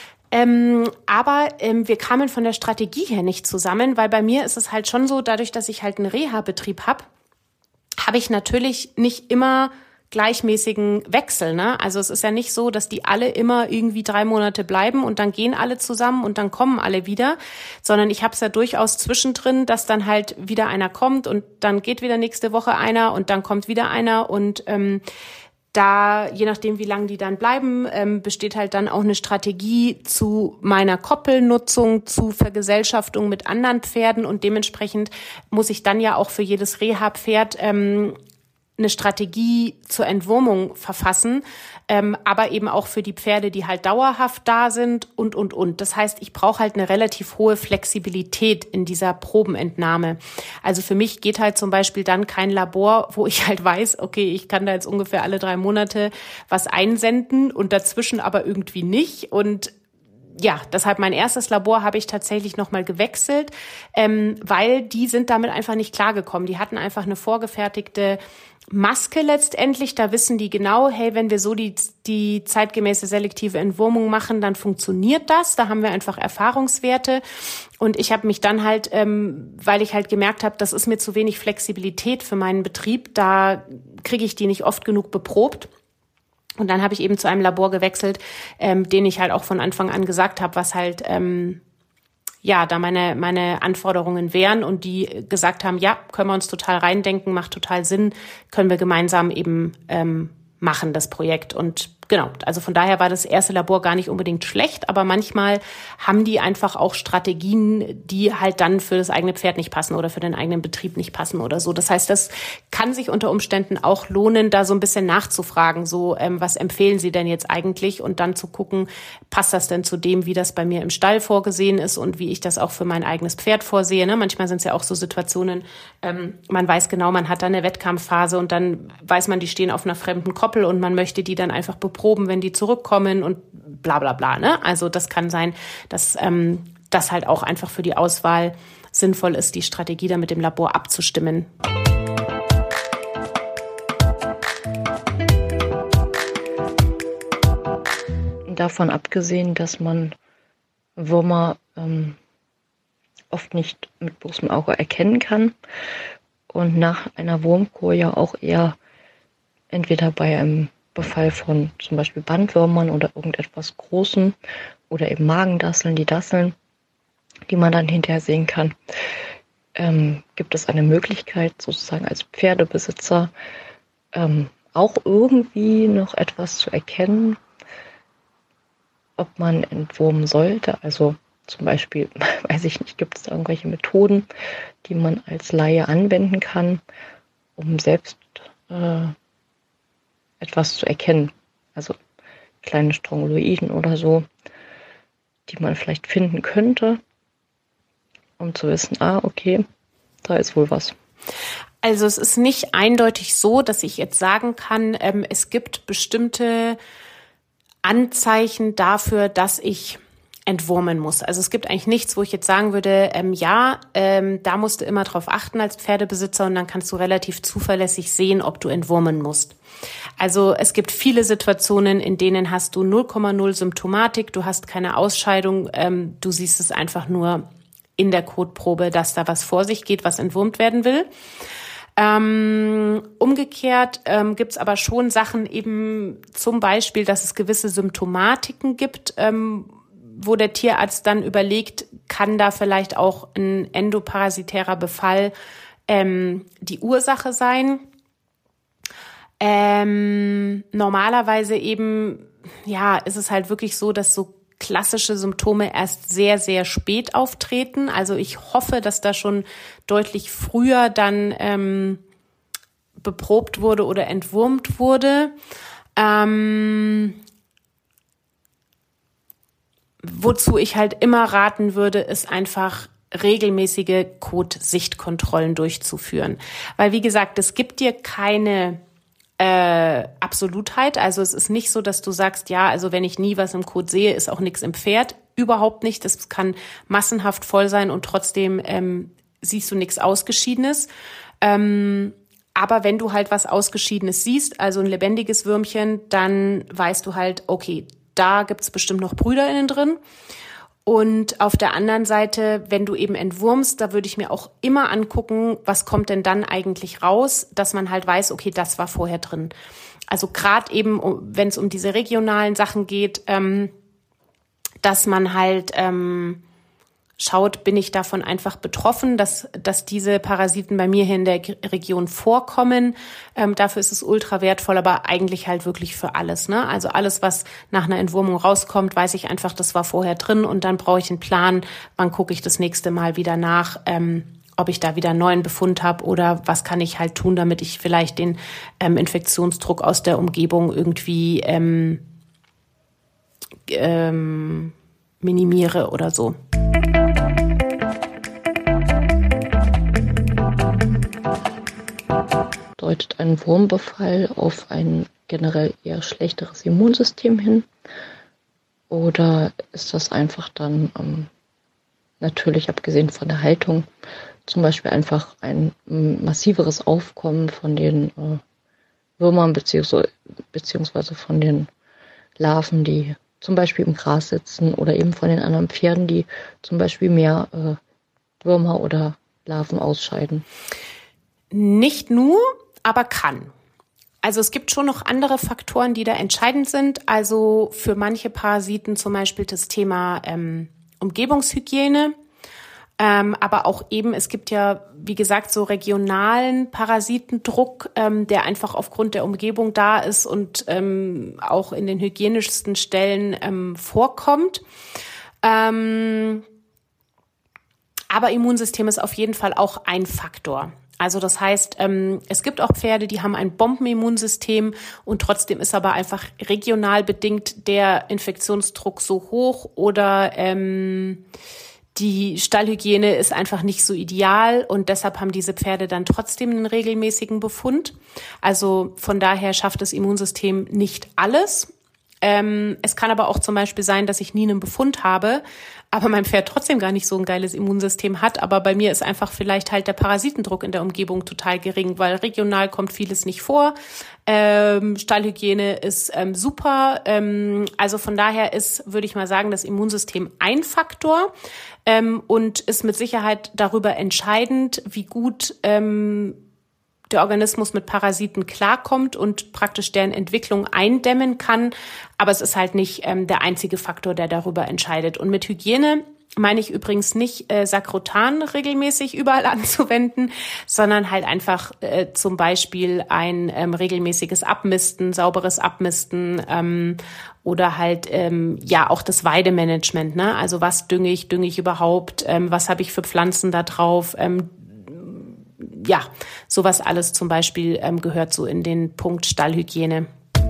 [SPEAKER 1] Ähm, aber ähm, wir kamen von der Strategie her nicht zusammen, weil bei mir ist es halt schon so, dadurch, dass ich halt einen Reha-Betrieb habe, habe ich natürlich nicht immer gleichmäßigen Wechsel, ne? Also es ist ja nicht so, dass die alle immer irgendwie drei Monate bleiben und dann gehen alle zusammen und dann kommen alle wieder, sondern ich habe es ja durchaus zwischendrin, dass dann halt wieder einer kommt und dann geht wieder nächste Woche einer und dann kommt wieder einer und ähm, da, je nachdem, wie lange die dann bleiben, ähm, besteht halt dann auch eine Strategie zu meiner Koppelnutzung, zu Vergesellschaftung mit anderen Pferden und dementsprechend muss ich dann ja auch für jedes Reha-Pferd ähm, eine Strategie zur Entwurmung verfassen, ähm, aber eben auch für die Pferde, die halt dauerhaft da sind und, und, und. Das heißt, ich brauche halt eine relativ hohe Flexibilität in dieser Probenentnahme. Also für mich geht halt zum Beispiel dann kein Labor, wo ich halt weiß, okay, ich kann da jetzt ungefähr alle drei Monate was einsenden und dazwischen aber irgendwie nicht. Und ja, deshalb mein erstes Labor habe ich tatsächlich nochmal gewechselt, ähm, weil die sind damit einfach nicht klargekommen. Die hatten einfach eine vorgefertigte Maske letztendlich, da wissen die genau, hey, wenn wir so die, die zeitgemäße selektive Entwurmung machen, dann funktioniert das. Da haben wir einfach Erfahrungswerte. Und ich habe mich dann halt, ähm, weil ich halt gemerkt habe, das ist mir zu wenig Flexibilität für meinen Betrieb, da kriege ich die nicht oft genug beprobt. Und dann habe ich eben zu einem Labor gewechselt, ähm, den ich halt auch von Anfang an gesagt habe, was halt ähm, ja da meine meine Anforderungen wären und die gesagt haben, ja, können wir uns total reindenken, macht total Sinn, können wir gemeinsam eben ähm, machen, das Projekt. Und genau, also von daher war das erste Labor gar nicht unbedingt schlecht, aber manchmal haben die einfach auch Strategien, die halt dann für das eigene Pferd nicht passen oder für den eigenen Betrieb nicht passen oder so. Das heißt, das kann sich unter Umständen auch lohnen, da so ein bisschen nachzufragen, so ähm, was empfehlen Sie denn jetzt eigentlich und dann zu gucken, passt das denn zu dem, wie das bei mir im Stall vorgesehen ist und wie ich das auch für mein eigenes Pferd vorsehe. Ne? Manchmal sind es ja auch so Situationen, ähm, man weiß genau, man hat da eine Wettkampfphase und dann weiß man, die stehen auf einer fremden Koppel und man möchte die dann einfach beproben, wenn die zurückkommen und bla bla bla. Ne? Also das kann sein, dass ähm, das halt auch einfach für die Auswahl sinnvoll ist, die Strategie da mit dem Labor abzustimmen.
[SPEAKER 5] Davon abgesehen, dass man Würmer ähm, oft nicht mit bloßem Auge erkennen kann und nach einer Wurmkur ja auch eher entweder bei einem Befall von zum Beispiel Bandwürmern oder irgendetwas Großem oder eben Magendasseln, die Dasseln, die man dann hinterher sehen kann, ähm, gibt es eine Möglichkeit, sozusagen als Pferdebesitzer ähm, auch irgendwie noch etwas zu erkennen, ob man entwurmen sollte. Also zum Beispiel, weiß ich nicht, gibt es da irgendwelche Methoden, die man als Laie anwenden kann, um selbst äh, etwas zu erkennen. Also kleine Strongyloiden oder so, die man vielleicht finden könnte, um zu wissen, ah, okay, da ist wohl was.
[SPEAKER 1] Also es ist nicht eindeutig so, dass ich jetzt sagen kann, ähm, es gibt bestimmte Anzeichen dafür, dass ich entwurmen muss. Also es gibt eigentlich nichts, wo ich jetzt sagen würde, ähm, ja, ähm, da musst du immer drauf achten als Pferdebesitzer und dann kannst du relativ zuverlässig sehen, ob du entwurmen musst. Also es gibt viele Situationen, in denen hast du null Komma null Symptomatik, du hast keine Ausscheidung, ähm, du siehst es einfach nur in der Kotprobe, dass da was vor sich geht, was entwurmt werden will. Ähm, umgekehrt ähm, gibt es aber schon Sachen eben zum Beispiel, dass es gewisse Symptomatiken gibt, ähm, wo der Tierarzt dann überlegt, kann da vielleicht auch ein endoparasitärer Befall ähm, die Ursache sein. Ähm, normalerweise eben, ja, ist es halt wirklich so, dass so klassische Symptome erst sehr, sehr spät auftreten. Also ich hoffe, dass da schon deutlich früher dann ähm, beprobt wurde oder entwurmt wurde. Ähm, wozu ich halt immer raten würde, ist einfach regelmäßige Kot-Sichtkontrollen durchzuführen. Weil, wie gesagt, es gibt dir keine äh, Absolutheit. Also es ist nicht so, dass du sagst, ja, also wenn ich nie was im Kot sehe, ist auch nichts im Pferd. Überhaupt nicht. Das kann massenhaft voll sein und trotzdem ähm, siehst du nichts Ausgeschiedenes. Ähm, aber wenn du halt was Ausgeschiedenes siehst, also ein lebendiges Würmchen, dann weißt du halt, okay, da gibt's bestimmt noch Brüder innen drin. Und auf der anderen Seite, wenn du eben entwurmst, da würde ich mir auch immer angucken, was kommt denn dann eigentlich raus, dass man halt weiß, okay, das war vorher drin. Also gerade eben, wenn es um diese regionalen Sachen geht, ähm, dass man halt ähm, schaut, bin ich davon einfach betroffen, dass dass diese Parasiten bei mir hier in der Region vorkommen. Ähm, dafür ist es ultra wertvoll, aber eigentlich halt wirklich für alles. Ne? Also alles, was nach einer Entwurmung rauskommt, weiß ich einfach, das war vorher drin und dann brauche ich einen Plan, wann gucke ich das nächste Mal wieder nach, ähm, ob ich da wieder einen neuen Befund habe oder was kann ich halt tun, damit ich vielleicht den ähm, Infektionsdruck aus der Umgebung irgendwie ähm, ähm, minimiere oder so.
[SPEAKER 5] Deutet ein Wurmbefall auf ein generell eher schlechteres Immunsystem hin? Oder ist das einfach dann ähm, natürlich, abgesehen von der Haltung, zum Beispiel einfach ein ähm, massiveres Aufkommen von den äh, Würmern beziehungsweise, beziehungsweise von den Larven, die zum Beispiel im Gras sitzen oder eben von den anderen Pferden, die zum Beispiel mehr äh, Würmer oder Larven ausscheiden?
[SPEAKER 1] Nicht nur, aber kann. Also es gibt schon noch andere Faktoren, die da entscheidend sind. Also für manche Parasiten zum Beispiel das Thema ähm, Umgebungshygiene. Ähm, aber auch eben, es gibt ja, wie gesagt, so regionalen Parasitendruck, ähm, der einfach aufgrund der Umgebung da ist und ähm, auch in den hygienischsten Stellen ähm, vorkommt. Ähm, aber Immunsystem ist auf jeden Fall auch ein Faktor. Also das heißt, ähm, es gibt auch Pferde, die haben ein Bombenimmunsystem und trotzdem ist aber einfach regional bedingt der Infektionsdruck so hoch oder ähm, die Stallhygiene ist einfach nicht so ideal und deshalb haben diese Pferde dann trotzdem einen regelmäßigen Befund. Also von daher schafft das Immunsystem nicht alles. Ähm, es kann aber auch zum Beispiel sein, dass ich nie einen Befund habe, aber mein Pferd trotzdem gar nicht so ein geiles Immunsystem hat. Aber bei mir ist einfach vielleicht halt der Parasitendruck in der Umgebung total gering, weil regional kommt vieles nicht vor. Ähm, Stallhygiene ist ähm, super. Ähm, also von daher ist, würde ich mal sagen, das Immunsystem ein Faktor ähm, und ist mit Sicherheit darüber entscheidend, wie gut ähm, der Organismus mit Parasiten klarkommt und praktisch deren Entwicklung eindämmen kann. Aber es ist halt nicht ähm, der einzige Faktor, der darüber entscheidet. Und mit Hygiene meine ich übrigens nicht äh, Sakrotan regelmäßig überall anzuwenden, sondern halt einfach äh, zum Beispiel ein ähm, regelmäßiges Abmisten, sauberes Abmisten ähm, oder halt ähm, ja auch das Weidemanagement. Ne? Also was dünge ich, dünge ich überhaupt, ähm, was habe ich für Pflanzen da drauf, ähm, ja, sowas alles zum Beispiel ähm, gehört so in den Punkt Stallhygiene.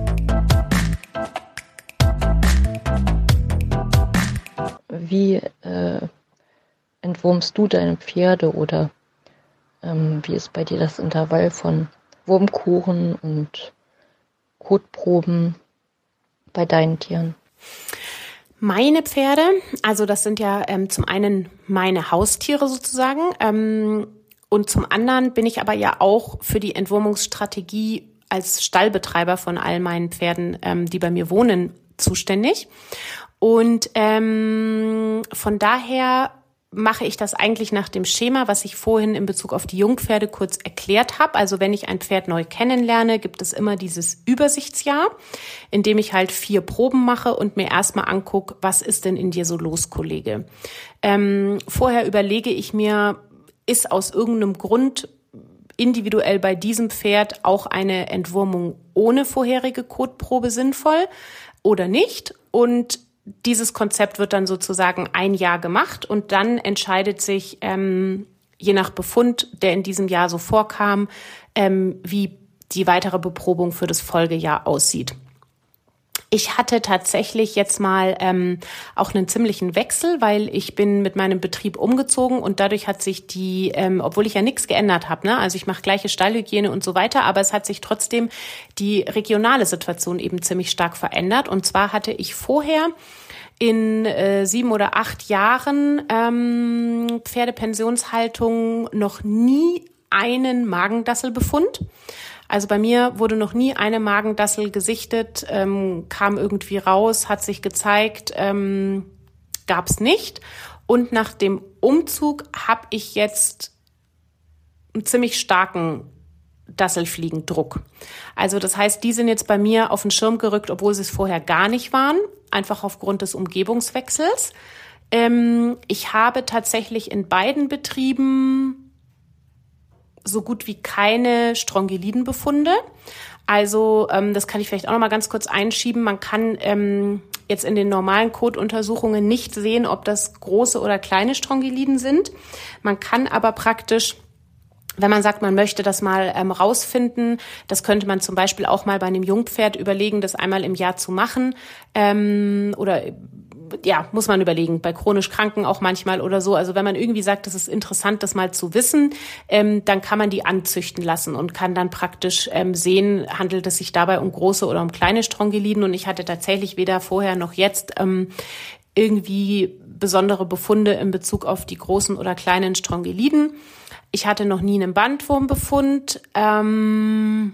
[SPEAKER 5] Wie äh, entwurmst du deine Pferde oder ähm, wie ist bei dir das Intervall von Wurmkuchen und Kotproben bei deinen Tieren?
[SPEAKER 1] Meine Pferde, also das sind ja ähm, zum einen meine Haustiere sozusagen, ähm, und zum anderen bin ich aber ja auch für die Entwurmungsstrategie als Stallbetreiber von all meinen Pferden, ähm, die bei mir wohnen, zuständig. Und ähm, von daher mache ich das eigentlich nach dem Schema, was ich vorhin in Bezug auf die Jungpferde kurz erklärt habe. Also wenn ich ein Pferd neu kennenlerne, gibt es immer dieses Übersichtsjahr, in dem ich halt vier Proben mache und mir erstmal angucke, was ist denn in dir so los, Kollege? Ähm, vorher überlege ich mir, ist aus irgendeinem Grund individuell bei diesem Pferd auch eine Entwurmung ohne vorherige Kotprobe sinnvoll oder nicht? Und dieses Konzept wird dann sozusagen ein Jahr gemacht und dann entscheidet sich, ähm, je nach Befund, der in diesem Jahr so vorkam, ähm, wie die weitere Beprobung für das Folgejahr aussieht. Ich hatte tatsächlich jetzt mal ähm, auch einen ziemlichen Wechsel, weil ich bin mit meinem Betrieb umgezogen und dadurch hat sich die, ähm, obwohl ich ja nichts geändert habe, ne, also ich mache gleiche Stallhygiene und so weiter, aber es hat sich trotzdem die regionale Situation eben ziemlich stark verändert. Und zwar hatte ich vorher in äh, sieben oder acht Jahren ähm, Pferdepensionshaltung noch nie einen Magendasselbefund. Also bei mir wurde noch nie eine Magendassel gesichtet, ähm, kam irgendwie raus, hat sich gezeigt, ähm, gab es nicht. Und nach dem Umzug habe ich jetzt einen ziemlich starken Dasselfliegendruck. Also das heißt, die sind jetzt bei mir auf den Schirm gerückt, obwohl sie es vorher gar nicht waren, einfach aufgrund des Umgebungswechsels. Ähm, ich habe tatsächlich in beiden Betrieben so gut wie keine Strongylidenbefunde. Also ähm, das kann ich vielleicht auch noch mal ganz kurz einschieben. Man kann ähm, jetzt in den normalen Kotuntersuchungen nicht sehen, ob das große oder kleine Strongyliden sind. Man kann aber praktisch, wenn man sagt, man möchte das mal ähm, rausfinden, das könnte man zum Beispiel auch mal bei einem Jungpferd überlegen, das einmal im Jahr zu machen. Ähm, oder ja, muss man überlegen, bei chronisch Kranken auch manchmal oder so. Also wenn man irgendwie sagt, das ist interessant, das mal zu wissen, ähm, dann kann man die anzüchten lassen und kann dann praktisch ähm, sehen, handelt es sich dabei um große oder um kleine Strongyliden. Und ich hatte tatsächlich weder vorher noch jetzt ähm, irgendwie besondere Befunde in Bezug auf die großen oder kleinen Strongyliden. Ich hatte noch nie einen Bandwurmbefund. Ähm,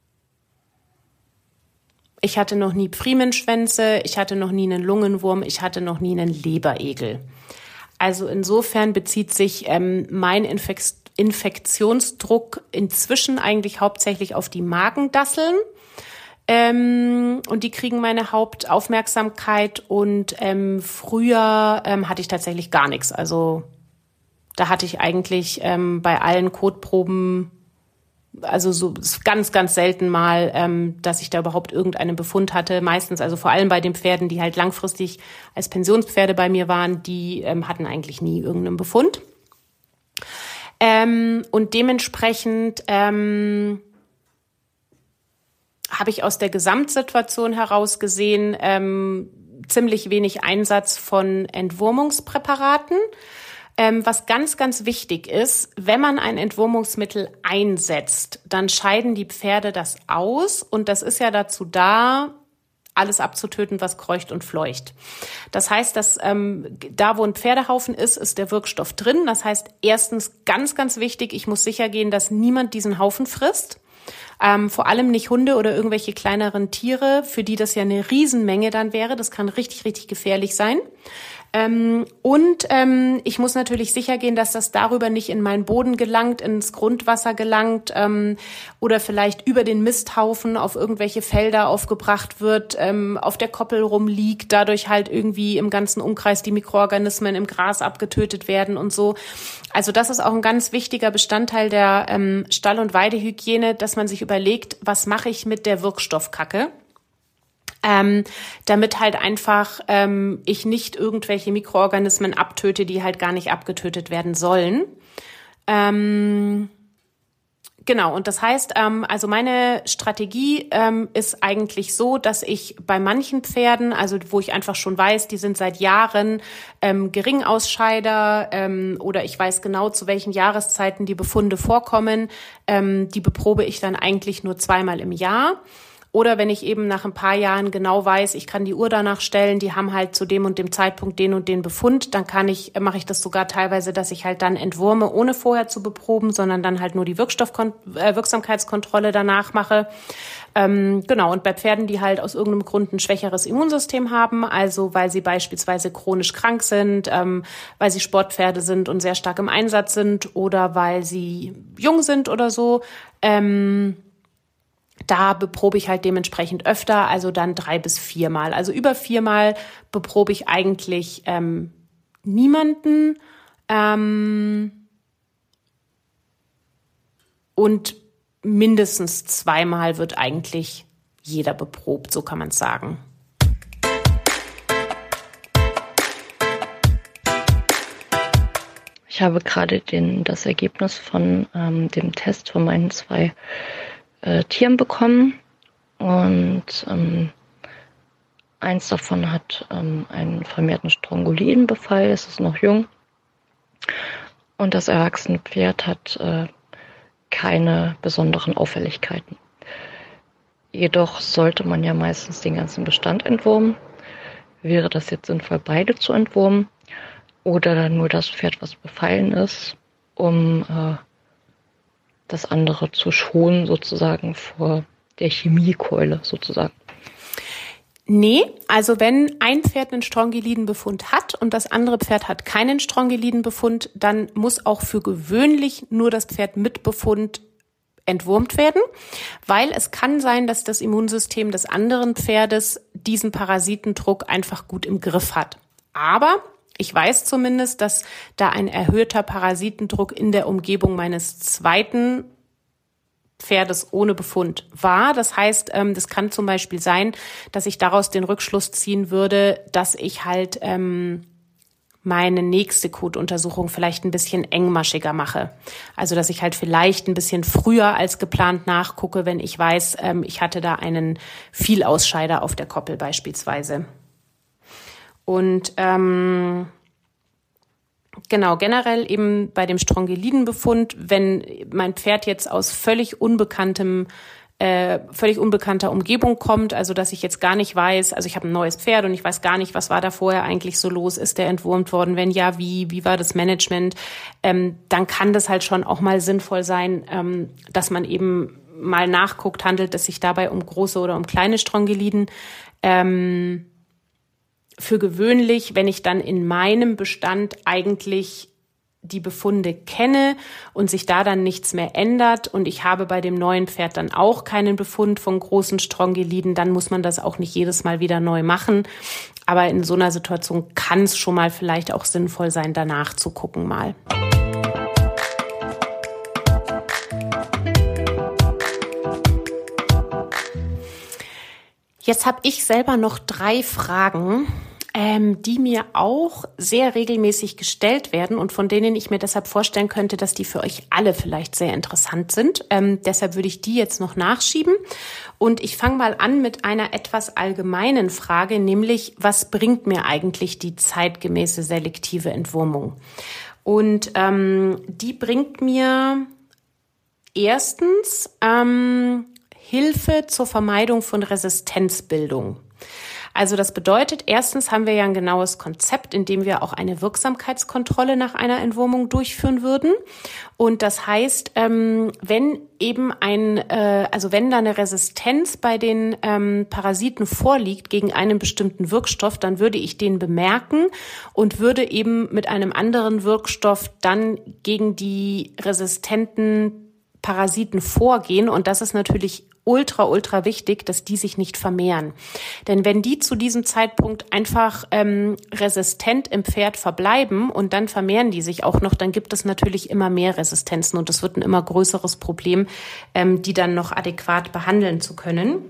[SPEAKER 1] ich hatte noch nie Pfriemenschwänze. Ich hatte noch nie einen Lungenwurm. Ich hatte noch nie einen Leberegel. Also insofern bezieht sich ähm, mein Infek- Infektionsdruck inzwischen eigentlich hauptsächlich auf die Magendasseln. Ähm, und die kriegen meine Hauptaufmerksamkeit. Und ähm, früher ähm, hatte ich tatsächlich gar nichts. Also da hatte ich eigentlich ähm, bei allen Kotproben, also so ganz, ganz selten mal, ähm, dass ich da überhaupt irgendeinen Befund hatte. Meistens, also vor allem bei den Pferden, die halt langfristig als Pensionspferde bei mir waren, die ähm, hatten eigentlich nie irgendeinen Befund. Ähm, und dementsprechend ähm, habe ich aus der Gesamtsituation heraus gesehen ähm, ziemlich wenig Einsatz von Entwurmungspräparaten. Ähm, was ganz, ganz wichtig ist, wenn man ein Entwurmungsmittel einsetzt, dann scheiden die Pferde das aus und das ist ja dazu da, alles abzutöten, was kreucht und fleucht. Das heißt, dass ähm, da, wo ein Pferdehaufen ist, ist der Wirkstoff drin. Das heißt, erstens ganz, ganz wichtig, ich muss sicher gehen, dass niemand diesen Haufen frisst. Ähm, vor allem nicht Hunde oder irgendwelche kleineren Tiere, für die das ja eine Riesenmenge dann wäre. Das kann richtig, richtig gefährlich sein. Ähm, und ähm, ich muss natürlich sicher gehen, dass das darüber nicht in meinen Boden gelangt, ins Grundwasser gelangt ähm, oder vielleicht über den Misthaufen auf irgendwelche Felder aufgebracht wird, ähm, auf der Koppel rumliegt, dadurch halt irgendwie im ganzen Umkreis die Mikroorganismen im Gras abgetötet werden und so. Also das ist auch ein ganz wichtiger Bestandteil der ähm, Stall- und Weidehygiene, dass man sich überlegt, was mache ich mit der Wirkstoffkacke? Ähm, damit halt einfach ähm, ich nicht irgendwelche Mikroorganismen abtöte, die halt gar nicht abgetötet werden sollen. Ähm, genau, und das heißt, ähm, also meine Strategie ähm, ist eigentlich so, dass ich bei manchen Pferden, also wo ich einfach schon weiß, die sind seit Jahren ähm, Geringausscheider ähm, oder ich weiß genau, zu welchen Jahreszeiten die Befunde vorkommen, ähm, die beprobe ich dann eigentlich nur zweimal im Jahr. Oder wenn ich eben nach ein paar Jahren genau weiß, ich kann die Uhr danach stellen, die haben halt zu dem und dem Zeitpunkt den und den Befund, dann kann ich, mache ich das sogar teilweise, dass ich halt dann entwurme, ohne vorher zu beproben, sondern dann halt nur die Wirkstoffkon- äh, Wirksamkeitskontrolle danach mache. Ähm, genau, und bei Pferden, die halt aus irgendeinem Grund ein schwächeres Immunsystem haben, also weil sie beispielsweise chronisch krank sind, ähm, weil sie Sportpferde sind und sehr stark im Einsatz sind oder weil sie jung sind oder so, ähm, da beprobe ich halt dementsprechend öfter, also dann drei bis viermal. Also über viermal beprobe ich eigentlich ähm, niemanden. Ähm, und mindestens zweimal wird eigentlich jeder beprobt, so kann man es sagen.
[SPEAKER 5] Ich habe gerade den, das Ergebnis von ähm, dem Test von meinen zwei Tieren bekommen und ähm, Eins davon hat ähm, einen vermehrten Strongolidenbefall, es ist noch jung. Und das erwachsene Pferd hat äh, keine besonderen Auffälligkeiten. Jedoch sollte man ja meistens den ganzen Bestand entwurmen. Wäre das jetzt sinnvoll, beide zu entwurmen oder dann nur das Pferd, was befallen ist, um äh, das andere zu schonen, sozusagen vor der Chemiekeule sozusagen?
[SPEAKER 1] Nee, also wenn ein Pferd einen Strongyliden-Befund hat und das andere Pferd hat keinen Strongyliden-Befund, dann muss auch für gewöhnlich nur das Pferd mit Befund entwurmt werden, weil es kann sein, dass das Immunsystem des anderen Pferdes diesen Parasitendruck einfach gut im Griff hat. Aber ich weiß zumindest, dass da ein erhöhter Parasitendruck in der Umgebung meines zweiten Pferdes ohne Befund war. Das heißt, ähm, das kann zum Beispiel sein, dass ich daraus den Rückschluss ziehen würde, dass ich halt ähm, meine nächste Kotuntersuchung vielleicht ein bisschen engmaschiger mache. Also dass ich halt vielleicht ein bisschen früher als geplant nachgucke, wenn ich weiß, ähm, ich hatte da einen Vielausscheider auf der Koppel beispielsweise. Und ähm, Genau, generell eben bei dem Strongyliden-Befund, wenn mein Pferd jetzt aus völlig unbekanntem, äh, völlig unbekannter Umgebung kommt, also dass ich jetzt gar nicht weiß, also ich habe ein neues Pferd und ich weiß gar nicht, was war da vorher eigentlich so los, ist der entwurmt worden, wenn ja, wie, wie war das Management, ähm, dann kann das halt schon auch mal sinnvoll sein, ähm, dass man eben mal nachguckt, handelt es sich dabei um große oder um kleine Strongyliden. Ähm, Für gewöhnlich, wenn ich dann in meinem Bestand eigentlich die Befunde kenne und sich da dann nichts mehr ändert und ich habe bei dem neuen Pferd dann auch keinen Befund von großen Strongyliden, dann muss man das auch nicht jedes Mal wieder neu machen. Aber in so einer Situation kann es schon mal vielleicht auch sinnvoll sein, danach zu gucken mal. Jetzt habe ich selber noch drei Fragen, ähm, die mir auch sehr regelmäßig gestellt werden und von denen ich mir deshalb vorstellen könnte, dass die für euch alle vielleicht sehr interessant sind. Ähm, deshalb würde ich die jetzt noch nachschieben. Und ich fange mal an mit einer etwas allgemeinen Frage, nämlich, was bringt mir eigentlich die zeitgemäße selektive Entwurmung? Und ähm, die bringt mir erstens ähm, Hilfe zur Vermeidung von Resistenzbildung. Also das bedeutet, erstens haben wir ja ein genaues Konzept, in dem wir auch eine Wirksamkeitskontrolle nach einer Entwurmung durchführen würden. Und das heißt, ähm, wenn eben ein, äh, also wenn da eine Resistenz bei den ähm, Parasiten vorliegt gegen einen bestimmten Wirkstoff, dann würde ich den bemerken und würde eben mit einem anderen Wirkstoff dann gegen die resistenten Parasiten vorgehen. Und das ist natürlich ultra, ultra wichtig, dass die sich nicht vermehren. Denn wenn die zu diesem Zeitpunkt einfach ähm, resistent im Pferd verbleiben und dann vermehren die sich auch noch, dann gibt es natürlich immer mehr Resistenzen und es wird ein immer größeres Problem, ähm, die dann noch adäquat behandeln zu können.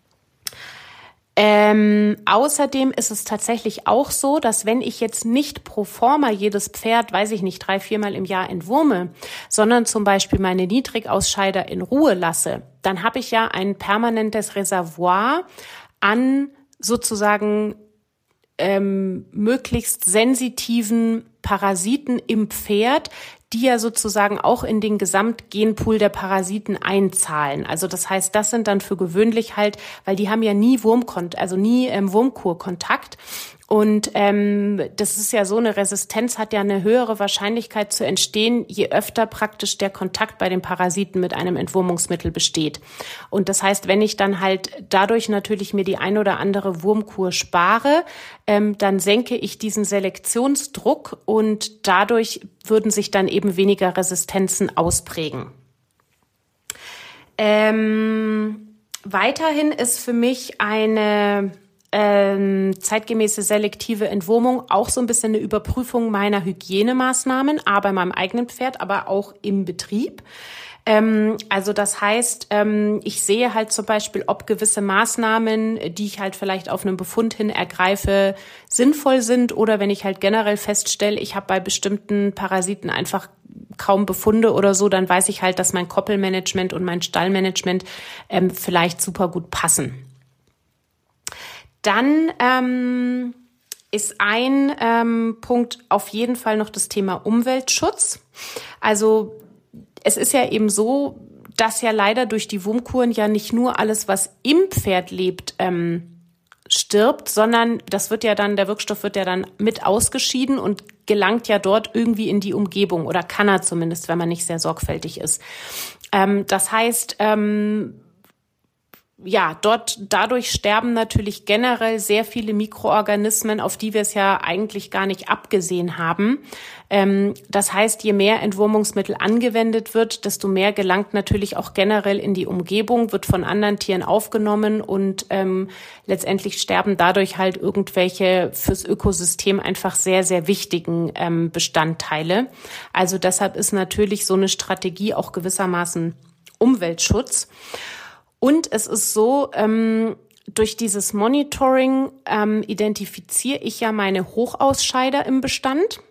[SPEAKER 1] Ähm, außerdem ist es tatsächlich auch so, dass wenn ich jetzt nicht pro forma jedes Pferd, weiß ich nicht, drei, viermal im Jahr entwurme, sondern zum Beispiel meine Niedrigausscheider in Ruhe lasse, dann habe ich ja ein permanentes Reservoir an sozusagen ähm, möglichst sensitiven Parasiten im Pferd, die ja sozusagen auch in den Gesamtgenpool der Parasiten einzahlen. Also das heißt, das sind dann für gewöhnlich halt, weil die haben ja nie Wurmkont, also nie ähm, Wurmkurkontakt. Und ähm, das ist ja so, eine Resistenz hat ja eine höhere Wahrscheinlichkeit zu entstehen, je öfter praktisch der Kontakt bei den Parasiten mit einem Entwurmungsmittel besteht. Und das heißt, wenn ich dann halt dadurch natürlich mir die ein oder andere Wurmkur spare, ähm, dann senke ich diesen Selektionsdruck und dadurch würden sich dann eben weniger Resistenzen ausprägen. Ähm, weiterhin ist für mich eine Ähm, zeitgemäße selektive Entwurmung auch so ein bisschen eine Überprüfung meiner Hygienemaßnahmen, A, bei meinem eigenen Pferd, aber auch im Betrieb. Ähm, also das heißt, ähm, ich sehe halt zum Beispiel, ob gewisse Maßnahmen, die ich halt vielleicht auf einen Befund hin ergreife, sinnvoll sind oder wenn ich halt generell feststelle, ich habe bei bestimmten Parasiten einfach kaum Befunde oder so, dann weiß ich halt, dass mein Koppelmanagement und mein Stallmanagement ähm, vielleicht super gut passen. Dann ähm, ist ein ähm, Punkt auf jeden Fall noch das Thema Umweltschutz. Also es ist ja eben so, dass ja leider durch die Wurmkuren ja nicht nur alles, was im Pferd lebt, ähm, stirbt, sondern das wird ja dann, der Wirkstoff wird ja dann mit ausgeschieden und gelangt ja dort irgendwie in die Umgebung oder kann er zumindest, wenn man nicht sehr sorgfältig ist. Ähm, das heißt, ähm, ja, dort, dadurch sterben natürlich generell sehr viele Mikroorganismen, auf die wir es ja eigentlich gar nicht abgesehen haben. Ähm, das heißt, je mehr Entwurmungsmittel angewendet wird, desto mehr gelangt natürlich auch generell in die Umgebung, wird von anderen Tieren aufgenommen und ähm, letztendlich sterben dadurch halt irgendwelche fürs Ökosystem einfach sehr, sehr wichtigen ähm, Bestandteile. Also deshalb ist natürlich so eine Strategie auch gewissermaßen Umweltschutz. Und es ist so, ähm, durch dieses Monitoring ähm, identifiziere ich ja meine Hochausscheider im Bestand.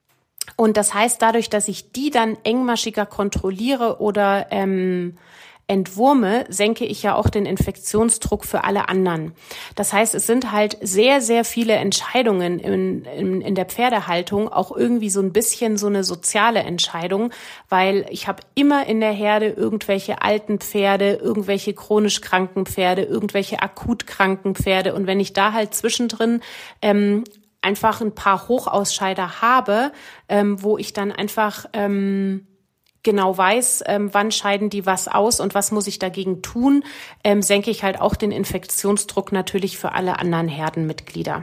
[SPEAKER 1] Und das heißt, dadurch, dass ich die dann engmaschiger kontrolliere oder ähm, entwurme, senke ich ja auch den Infektionsdruck für alle anderen. Das heißt, es sind halt sehr, sehr viele Entscheidungen in, in, in der Pferdehaltung, auch irgendwie so ein bisschen so eine soziale Entscheidung, weil ich habe immer in der Herde irgendwelche alten Pferde, irgendwelche chronisch kranken Pferde, irgendwelche akut kranken Pferde und wenn ich da halt zwischendrin ähm, einfach ein paar Hochausscheider habe, ähm, wo ich dann einfach ähm, genau weiß, ähm, wann scheiden die was aus und was muss ich dagegen tun, ähm, senke ich halt auch den Infektionsdruck natürlich für alle anderen Herdenmitglieder.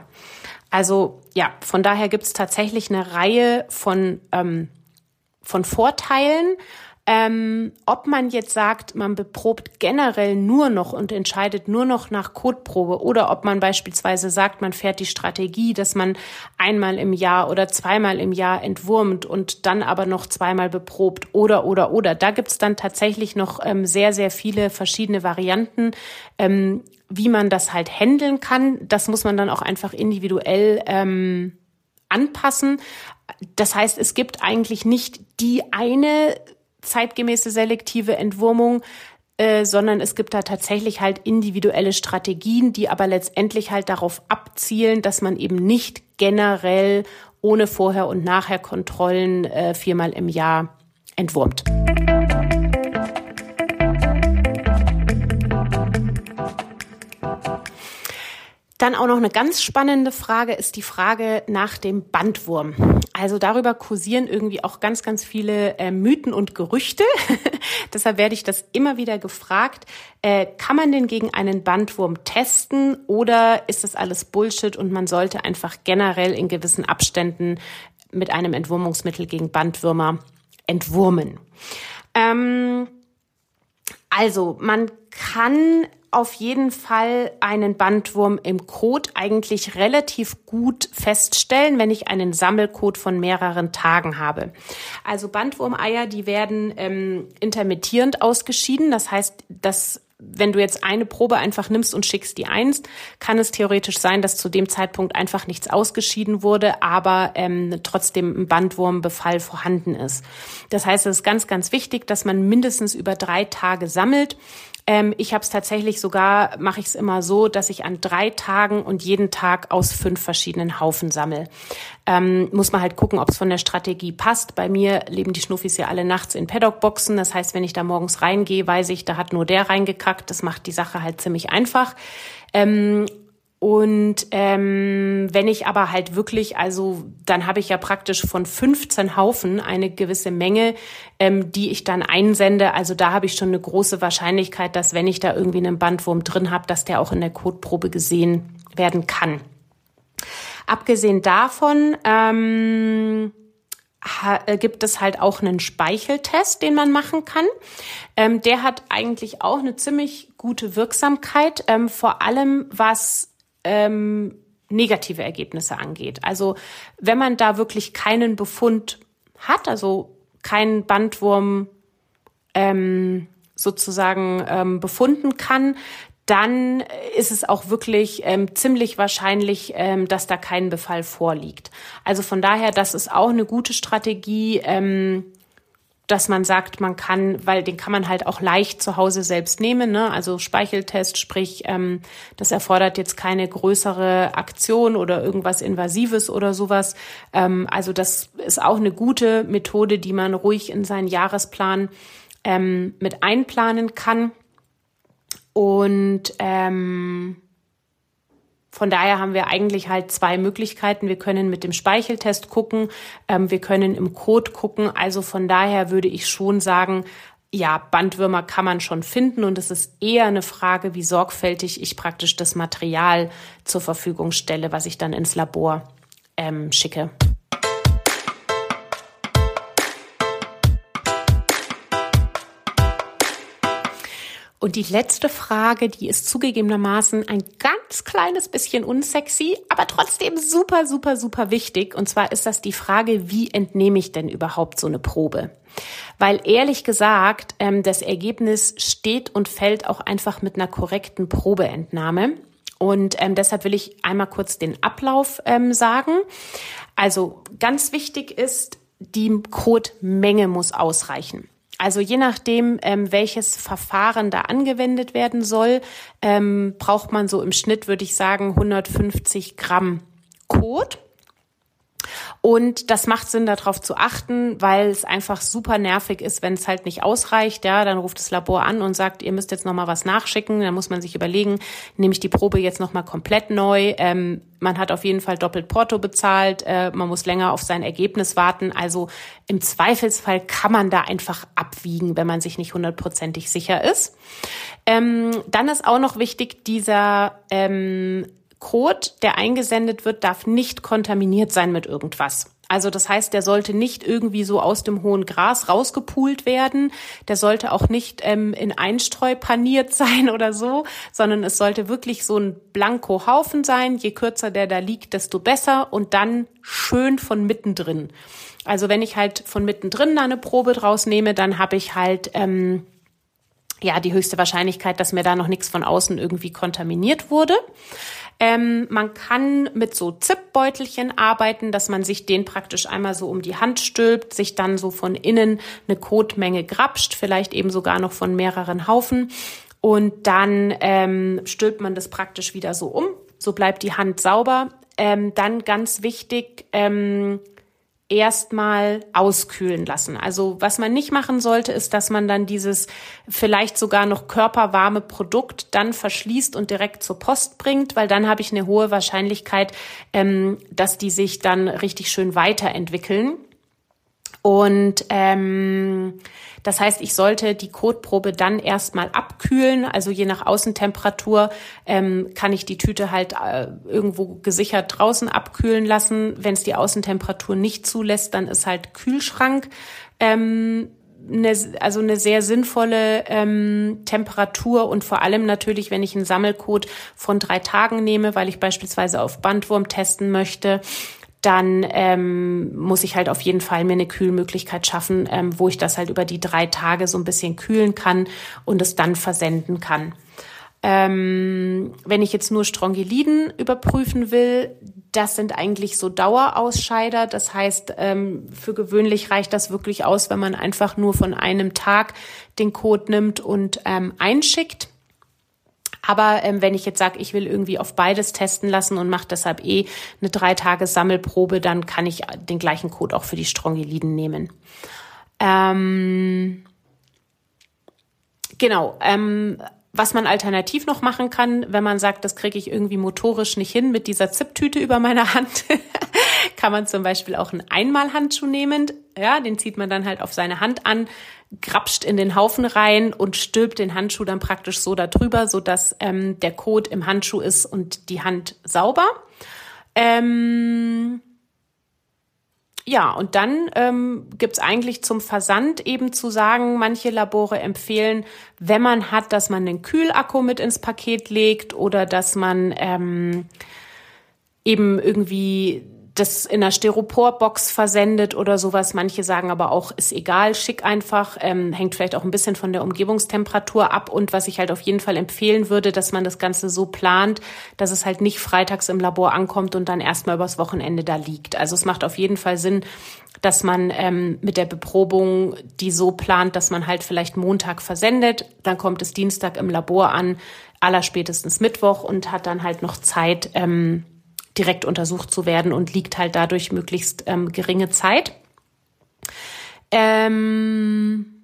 [SPEAKER 1] Also ja, von daher gibt es tatsächlich eine Reihe von, ähm, von Vorteilen. Ähm, ob man jetzt sagt, man beprobt generell nur noch und entscheidet nur noch nach Kotprobe oder ob man beispielsweise sagt, man fährt die Strategie, dass man einmal im Jahr oder zweimal im Jahr entwurmt und dann aber noch zweimal beprobt oder, oder, oder. Da gibt's dann tatsächlich noch ähm, sehr, sehr viele verschiedene Varianten, ähm, wie man das halt handeln kann. Das muss man dann auch einfach individuell ähm, anpassen. Das heißt, es gibt eigentlich nicht die eine zeitgemäße selektive Entwurmung, äh, sondern es gibt da tatsächlich halt individuelle Strategien, die aber letztendlich halt darauf abzielen, dass man eben nicht generell ohne Vorher- und Nachher-Kontrollen äh, viermal im Jahr entwurmt. Dann auch noch eine ganz spannende Frage ist die Frage nach dem Bandwurm. Also darüber kursieren irgendwie auch ganz, ganz viele äh, Mythen und Gerüchte. Deshalb werde ich das immer wieder gefragt. Äh, kann man denn gegen einen Bandwurm testen oder ist das alles Bullshit und man sollte einfach generell in gewissen Abständen mit einem Entwurmungsmittel gegen Bandwürmer entwurmen? Ähm, also man kann auf jeden Fall einen Bandwurm im Kot eigentlich relativ gut feststellen, wenn ich einen Sammelkot von mehreren Tagen habe. Also Bandwurmeier, die werden ähm, intermittierend ausgeschieden. Das heißt, dass wenn du jetzt eine Probe einfach nimmst und schickst die einst, kann es theoretisch sein, dass zu dem Zeitpunkt einfach nichts ausgeschieden wurde, aber ähm, trotzdem ein Bandwurmbefall vorhanden ist. Das heißt, es ist ganz, ganz wichtig, dass man mindestens über drei Tage sammelt. Ähm, ich habe es tatsächlich sogar, mache ich es immer so, dass ich an drei Tagen und jeden Tag aus fünf verschiedenen Haufen sammle. Ähm, muss man halt gucken, ob es von der Strategie passt. Bei mir leben die Schnuffis ja alle nachts in Paddockboxen. Das heißt, wenn ich da morgens reingehe, weiß ich, da hat nur der reingekackt. Das macht die Sache halt ziemlich einfach. Ähm, Und ähm, wenn ich aber halt wirklich, also dann habe ich ja praktisch von fünfzehn Haufen eine gewisse Menge, ähm, die ich dann einsende. Also da habe ich schon eine große Wahrscheinlichkeit, dass wenn ich da irgendwie einen Bandwurm drin habe, dass der auch in der Kotprobe gesehen werden kann. Abgesehen davon ähm, ha, gibt es halt auch einen Speicheltest, den man machen kann. Ähm, der hat eigentlich auch eine ziemlich gute Wirksamkeit, ähm, vor allem was Ähm, negative Ergebnisse angeht. Also wenn man da wirklich keinen Befund hat, also keinen Bandwurm ähm, sozusagen ähm, befunden kann, dann ist es auch wirklich ähm, ziemlich wahrscheinlich, ähm, dass da kein Befall vorliegt. Also von daher, das ist auch eine gute Strategie, ähm, dass man sagt, man kann, weil den kann man halt auch leicht zu Hause selbst nehmen, ne? Also Speicheltest, sprich, ähm, das erfordert jetzt keine größere Aktion oder irgendwas Invasives oder sowas. Ähm, also das ist auch eine gute Methode, die man ruhig in seinen Jahresplan ähm, mit einplanen kann. Und ähm, von daher haben wir eigentlich halt zwei Möglichkeiten. Wir können mit dem Speicheltest gucken, ähm, wir können im Kot gucken. Also von daher würde ich schon sagen, ja, Bandwürmer kann man schon finden und es ist eher eine Frage, wie sorgfältig ich praktisch das Material zur Verfügung stelle, was ich dann ins Labor ähm, schicke. Und die letzte Frage, die ist zugegebenermaßen ein ganz kleines bisschen unsexy, aber trotzdem super, super, super wichtig. Und zwar ist das die Frage, wie entnehme ich denn überhaupt so eine Probe? Weil ehrlich gesagt, ähm, das Ergebnis steht und fällt auch einfach mit einer korrekten Probeentnahme. Und ähm, deshalb will ich einmal kurz den Ablauf ähm, sagen. Also ganz wichtig ist, die Kotmenge muss ausreichen. Also je nachdem, ähm, welches Verfahren da angewendet werden soll, ähm, braucht man so im Schnitt, würde ich sagen, hundertfünfzig Gramm Kot. Und das macht Sinn, darauf zu achten, weil es einfach super nervig ist, wenn es halt nicht ausreicht. Ja, dann ruft das Labor an und sagt, ihr müsst jetzt noch mal was nachschicken. Dann muss man sich überlegen, nehme ich die Probe jetzt noch mal komplett neu. Ähm, man hat auf jeden Fall doppelt Porto bezahlt. Äh, man muss länger auf sein Ergebnis warten. Also im Zweifelsfall kann man da einfach abwiegen, wenn man sich nicht hundertprozentig sicher ist. Ähm, dann ist auch noch wichtig, dieser ähm, Kot, der eingesendet wird, darf nicht kontaminiert sein mit irgendwas. Also das heißt, der sollte nicht irgendwie so aus dem hohen Gras rausgepult werden. Der sollte auch nicht ähm, in Einstreu paniert sein oder so, sondern es sollte wirklich so ein Blanko-Haufen sein. Je kürzer der da liegt, desto besser und dann schön von mittendrin. Also wenn ich halt von mittendrin eine Probe draus nehme, dann habe ich halt ähm, ja die höchste Wahrscheinlichkeit, dass mir da noch nichts von außen irgendwie kontaminiert wurde. Ähm, man kann mit so Zipbeutelchen arbeiten, dass man sich den praktisch einmal so um die Hand stülpt, sich dann so von innen eine Kotmenge grapscht, vielleicht eben sogar noch von mehreren Haufen. Und dann ähm, stülpt man das praktisch wieder so um. So bleibt die Hand sauber. Ähm, dann ganz wichtig, ähm, erstmal auskühlen lassen. Also was man nicht machen sollte, ist, dass man dann dieses vielleicht sogar noch körperwarme Produkt dann verschließt und direkt zur Post bringt, weil dann habe ich eine hohe Wahrscheinlichkeit, ähm, dass die sich dann richtig schön weiterentwickeln. Und ähm, das heißt, ich sollte die Kotprobe dann erstmal abkühlen. Also je nach Außentemperatur ähm, kann ich die Tüte halt äh, irgendwo gesichert draußen abkühlen lassen. Wenn es die Außentemperatur nicht zulässt, dann ist halt Kühlschrank ähm, eine, also eine sehr sinnvolle ähm, Temperatur. Und vor allem natürlich, wenn ich einen Sammelkot von drei Tagen nehme, weil ich beispielsweise auf Bandwurm testen möchte, dann ähm, muss ich halt auf jeden Fall mir eine Kühlmöglichkeit schaffen, ähm, wo ich das halt über die drei Tage so ein bisschen kühlen kann und es dann versenden kann. Ähm, wenn ich jetzt nur Strongyliden überprüfen will, das sind eigentlich so Dauerausscheider. Das heißt, ähm, für gewöhnlich reicht das wirklich aus, wenn man einfach nur von einem Tag den Kot nimmt und ähm, einschickt. Aber ähm, wenn ich jetzt sage, ich will irgendwie auf beides testen lassen und mache deshalb eh eine drei Tage Sammelprobe, dann kann ich den gleichen Code auch für die Strongyliden nehmen. Ähm, genau. Ähm, was man alternativ noch machen kann, wenn man sagt, das kriege ich irgendwie motorisch nicht hin mit dieser Ziptüte über meiner Hand, kann man zum Beispiel auch einen Einmalhandschuh nehmen. Ja, den zieht man dann halt auf seine Hand an, grapscht in den Haufen rein und stülpt den Handschuh dann praktisch so da drüber, sodass ähm, der Kot im Handschuh ist und die Hand sauber. Ähm ja, und dann ähm, gibt's eigentlich zum Versand eben zu sagen, manche Labore empfehlen, wenn man hat, dass man einen Kühlakku mit ins Paket legt oder dass man ähm, eben irgendwie das in einer Styroporbox versendet oder sowas. Manche sagen aber auch, ist egal, schick einfach, ähm, hängt vielleicht auch ein bisschen von der Umgebungstemperatur ab. Und was ich halt auf jeden Fall empfehlen würde, dass man das Ganze so plant, dass es halt nicht freitags im Labor ankommt und dann erstmal übers Wochenende da liegt. Also es macht auf jeden Fall Sinn, dass man ähm, mit der Beprobung die so plant, dass man halt vielleicht Montag versendet, dann kommt es Dienstag im Labor an, allerspätestens Mittwoch und hat dann halt noch Zeit, ähm, direkt untersucht zu werden und liegt halt dadurch möglichst ähm, geringe Zeit. Ähm,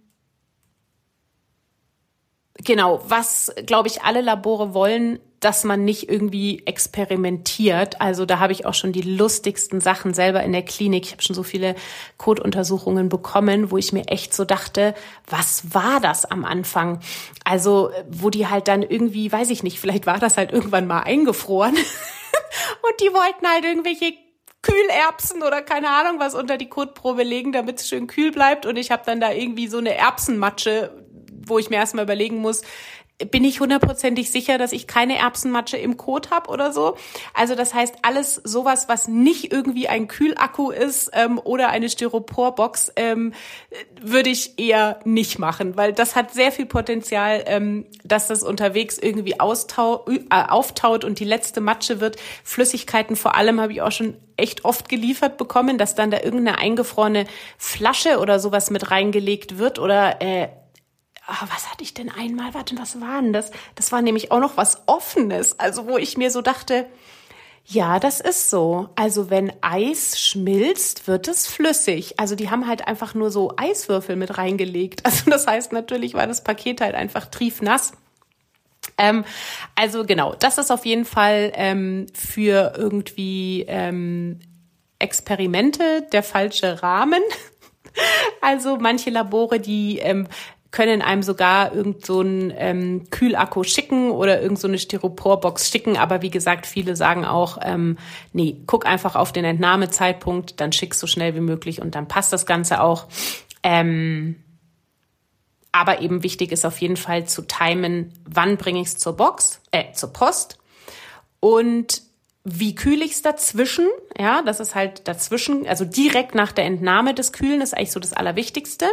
[SPEAKER 1] genau, was, glaube ich, alle Labore wollen, dass man nicht irgendwie experimentiert. Also da habe ich auch schon die lustigsten Sachen selber in der Klinik. Ich habe schon so viele Kotuntersuchungen bekommen, wo ich mir echt so dachte, was war das am Anfang? Also wo die halt dann irgendwie, weiß ich nicht, vielleicht war das halt irgendwann mal eingefroren. Und die wollten halt irgendwelche Kühlerbsen oder keine Ahnung was unter die Kotprobe legen, damit es schön kühl bleibt. Und ich habe dann da irgendwie so eine Erbsenmatsche, wo ich mir erstmal überlegen muss, bin ich hundertprozentig sicher, dass ich keine Erbsenmatsche im Kot habe oder so. Also das heißt, alles sowas, was nicht irgendwie ein Kühlakku ist ähm, oder eine Styroporbox, ähm, würde ich eher nicht machen, weil das hat sehr viel Potenzial, ähm, dass das unterwegs irgendwie austau- äh, auftaut und die letzte Matsche wird. Flüssigkeiten vor allem habe ich auch schon echt oft geliefert bekommen, dass dann da irgendeine eingefrorene Flasche oder sowas mit reingelegt wird oder äh, Oh, was hatte ich denn einmal? Warte, was war denn das? Das war nämlich auch noch was Offenes. Also wo ich mir so dachte, ja, das ist so. Also wenn Eis schmilzt, wird es flüssig. Also die haben halt einfach nur so Eiswürfel mit reingelegt. Also das heißt, natürlich war das Paket halt einfach triefnass. Ähm, also genau, das ist auf jeden Fall ähm, für irgendwie ähm, Experimente der falsche Rahmen. Also manche Labore, die ähm, können einem sogar irgend so einen ähm, Kühlakku schicken oder irgend so eine Styroporbox schicken. Aber wie gesagt, viele sagen auch, ähm, nee, guck einfach auf den Entnahmezeitpunkt, dann schick so schnell wie möglich und dann passt das Ganze auch. Ähm, aber eben wichtig ist auf jeden Fall zu timen, wann bringe ich es zur Box, äh, zur Post und wie kühle ich es dazwischen? Ja, das ist halt dazwischen, also direkt nach der Entnahme des Kühlen ist eigentlich so das Allerwichtigste.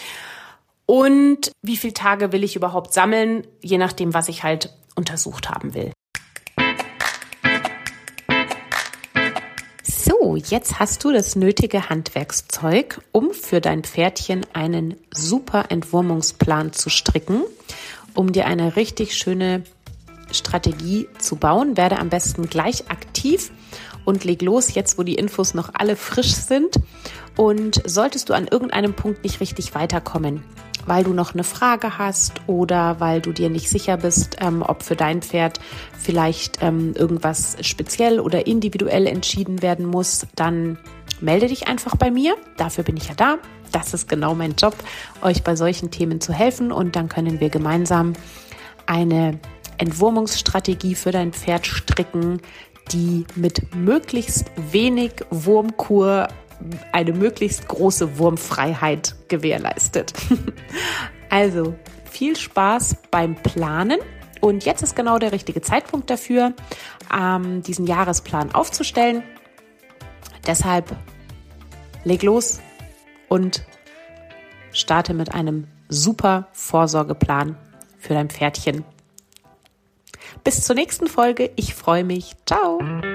[SPEAKER 1] Und wie viele Tage will ich überhaupt sammeln, je nachdem, was ich halt untersucht haben will. So, jetzt hast du das nötige Handwerkszeug, um für dein Pferdchen einen super Entwurmungsplan zu stricken, um dir eine richtig schöne Strategie zu bauen. Werde am besten gleich aktiv und leg los, jetzt wo die Infos noch alle frisch sind. Und solltest du an irgendeinem Punkt nicht richtig weiterkommen, weil du noch eine Frage hast oder weil du dir nicht sicher bist, ähm, ob für dein Pferd vielleicht ähm, irgendwas speziell oder individuell entschieden werden muss, dann melde dich einfach bei mir. Dafür bin ich ja da. Das ist genau mein Job, euch bei solchen Themen zu helfen. Und dann können wir gemeinsam eine Entwurmungsstrategie für dein Pferd stricken, die mit möglichst wenig Wurmkur eine möglichst große Wurmfreiheit gewährleistet. Also viel Spaß beim Planen und jetzt ist genau der richtige Zeitpunkt dafür, ähm, diesen Jahresplan aufzustellen. Deshalb leg los und starte mit einem super Vorsorgeplan für dein Pferdchen. Bis zur nächsten Folge. Ich freue mich. Ciao.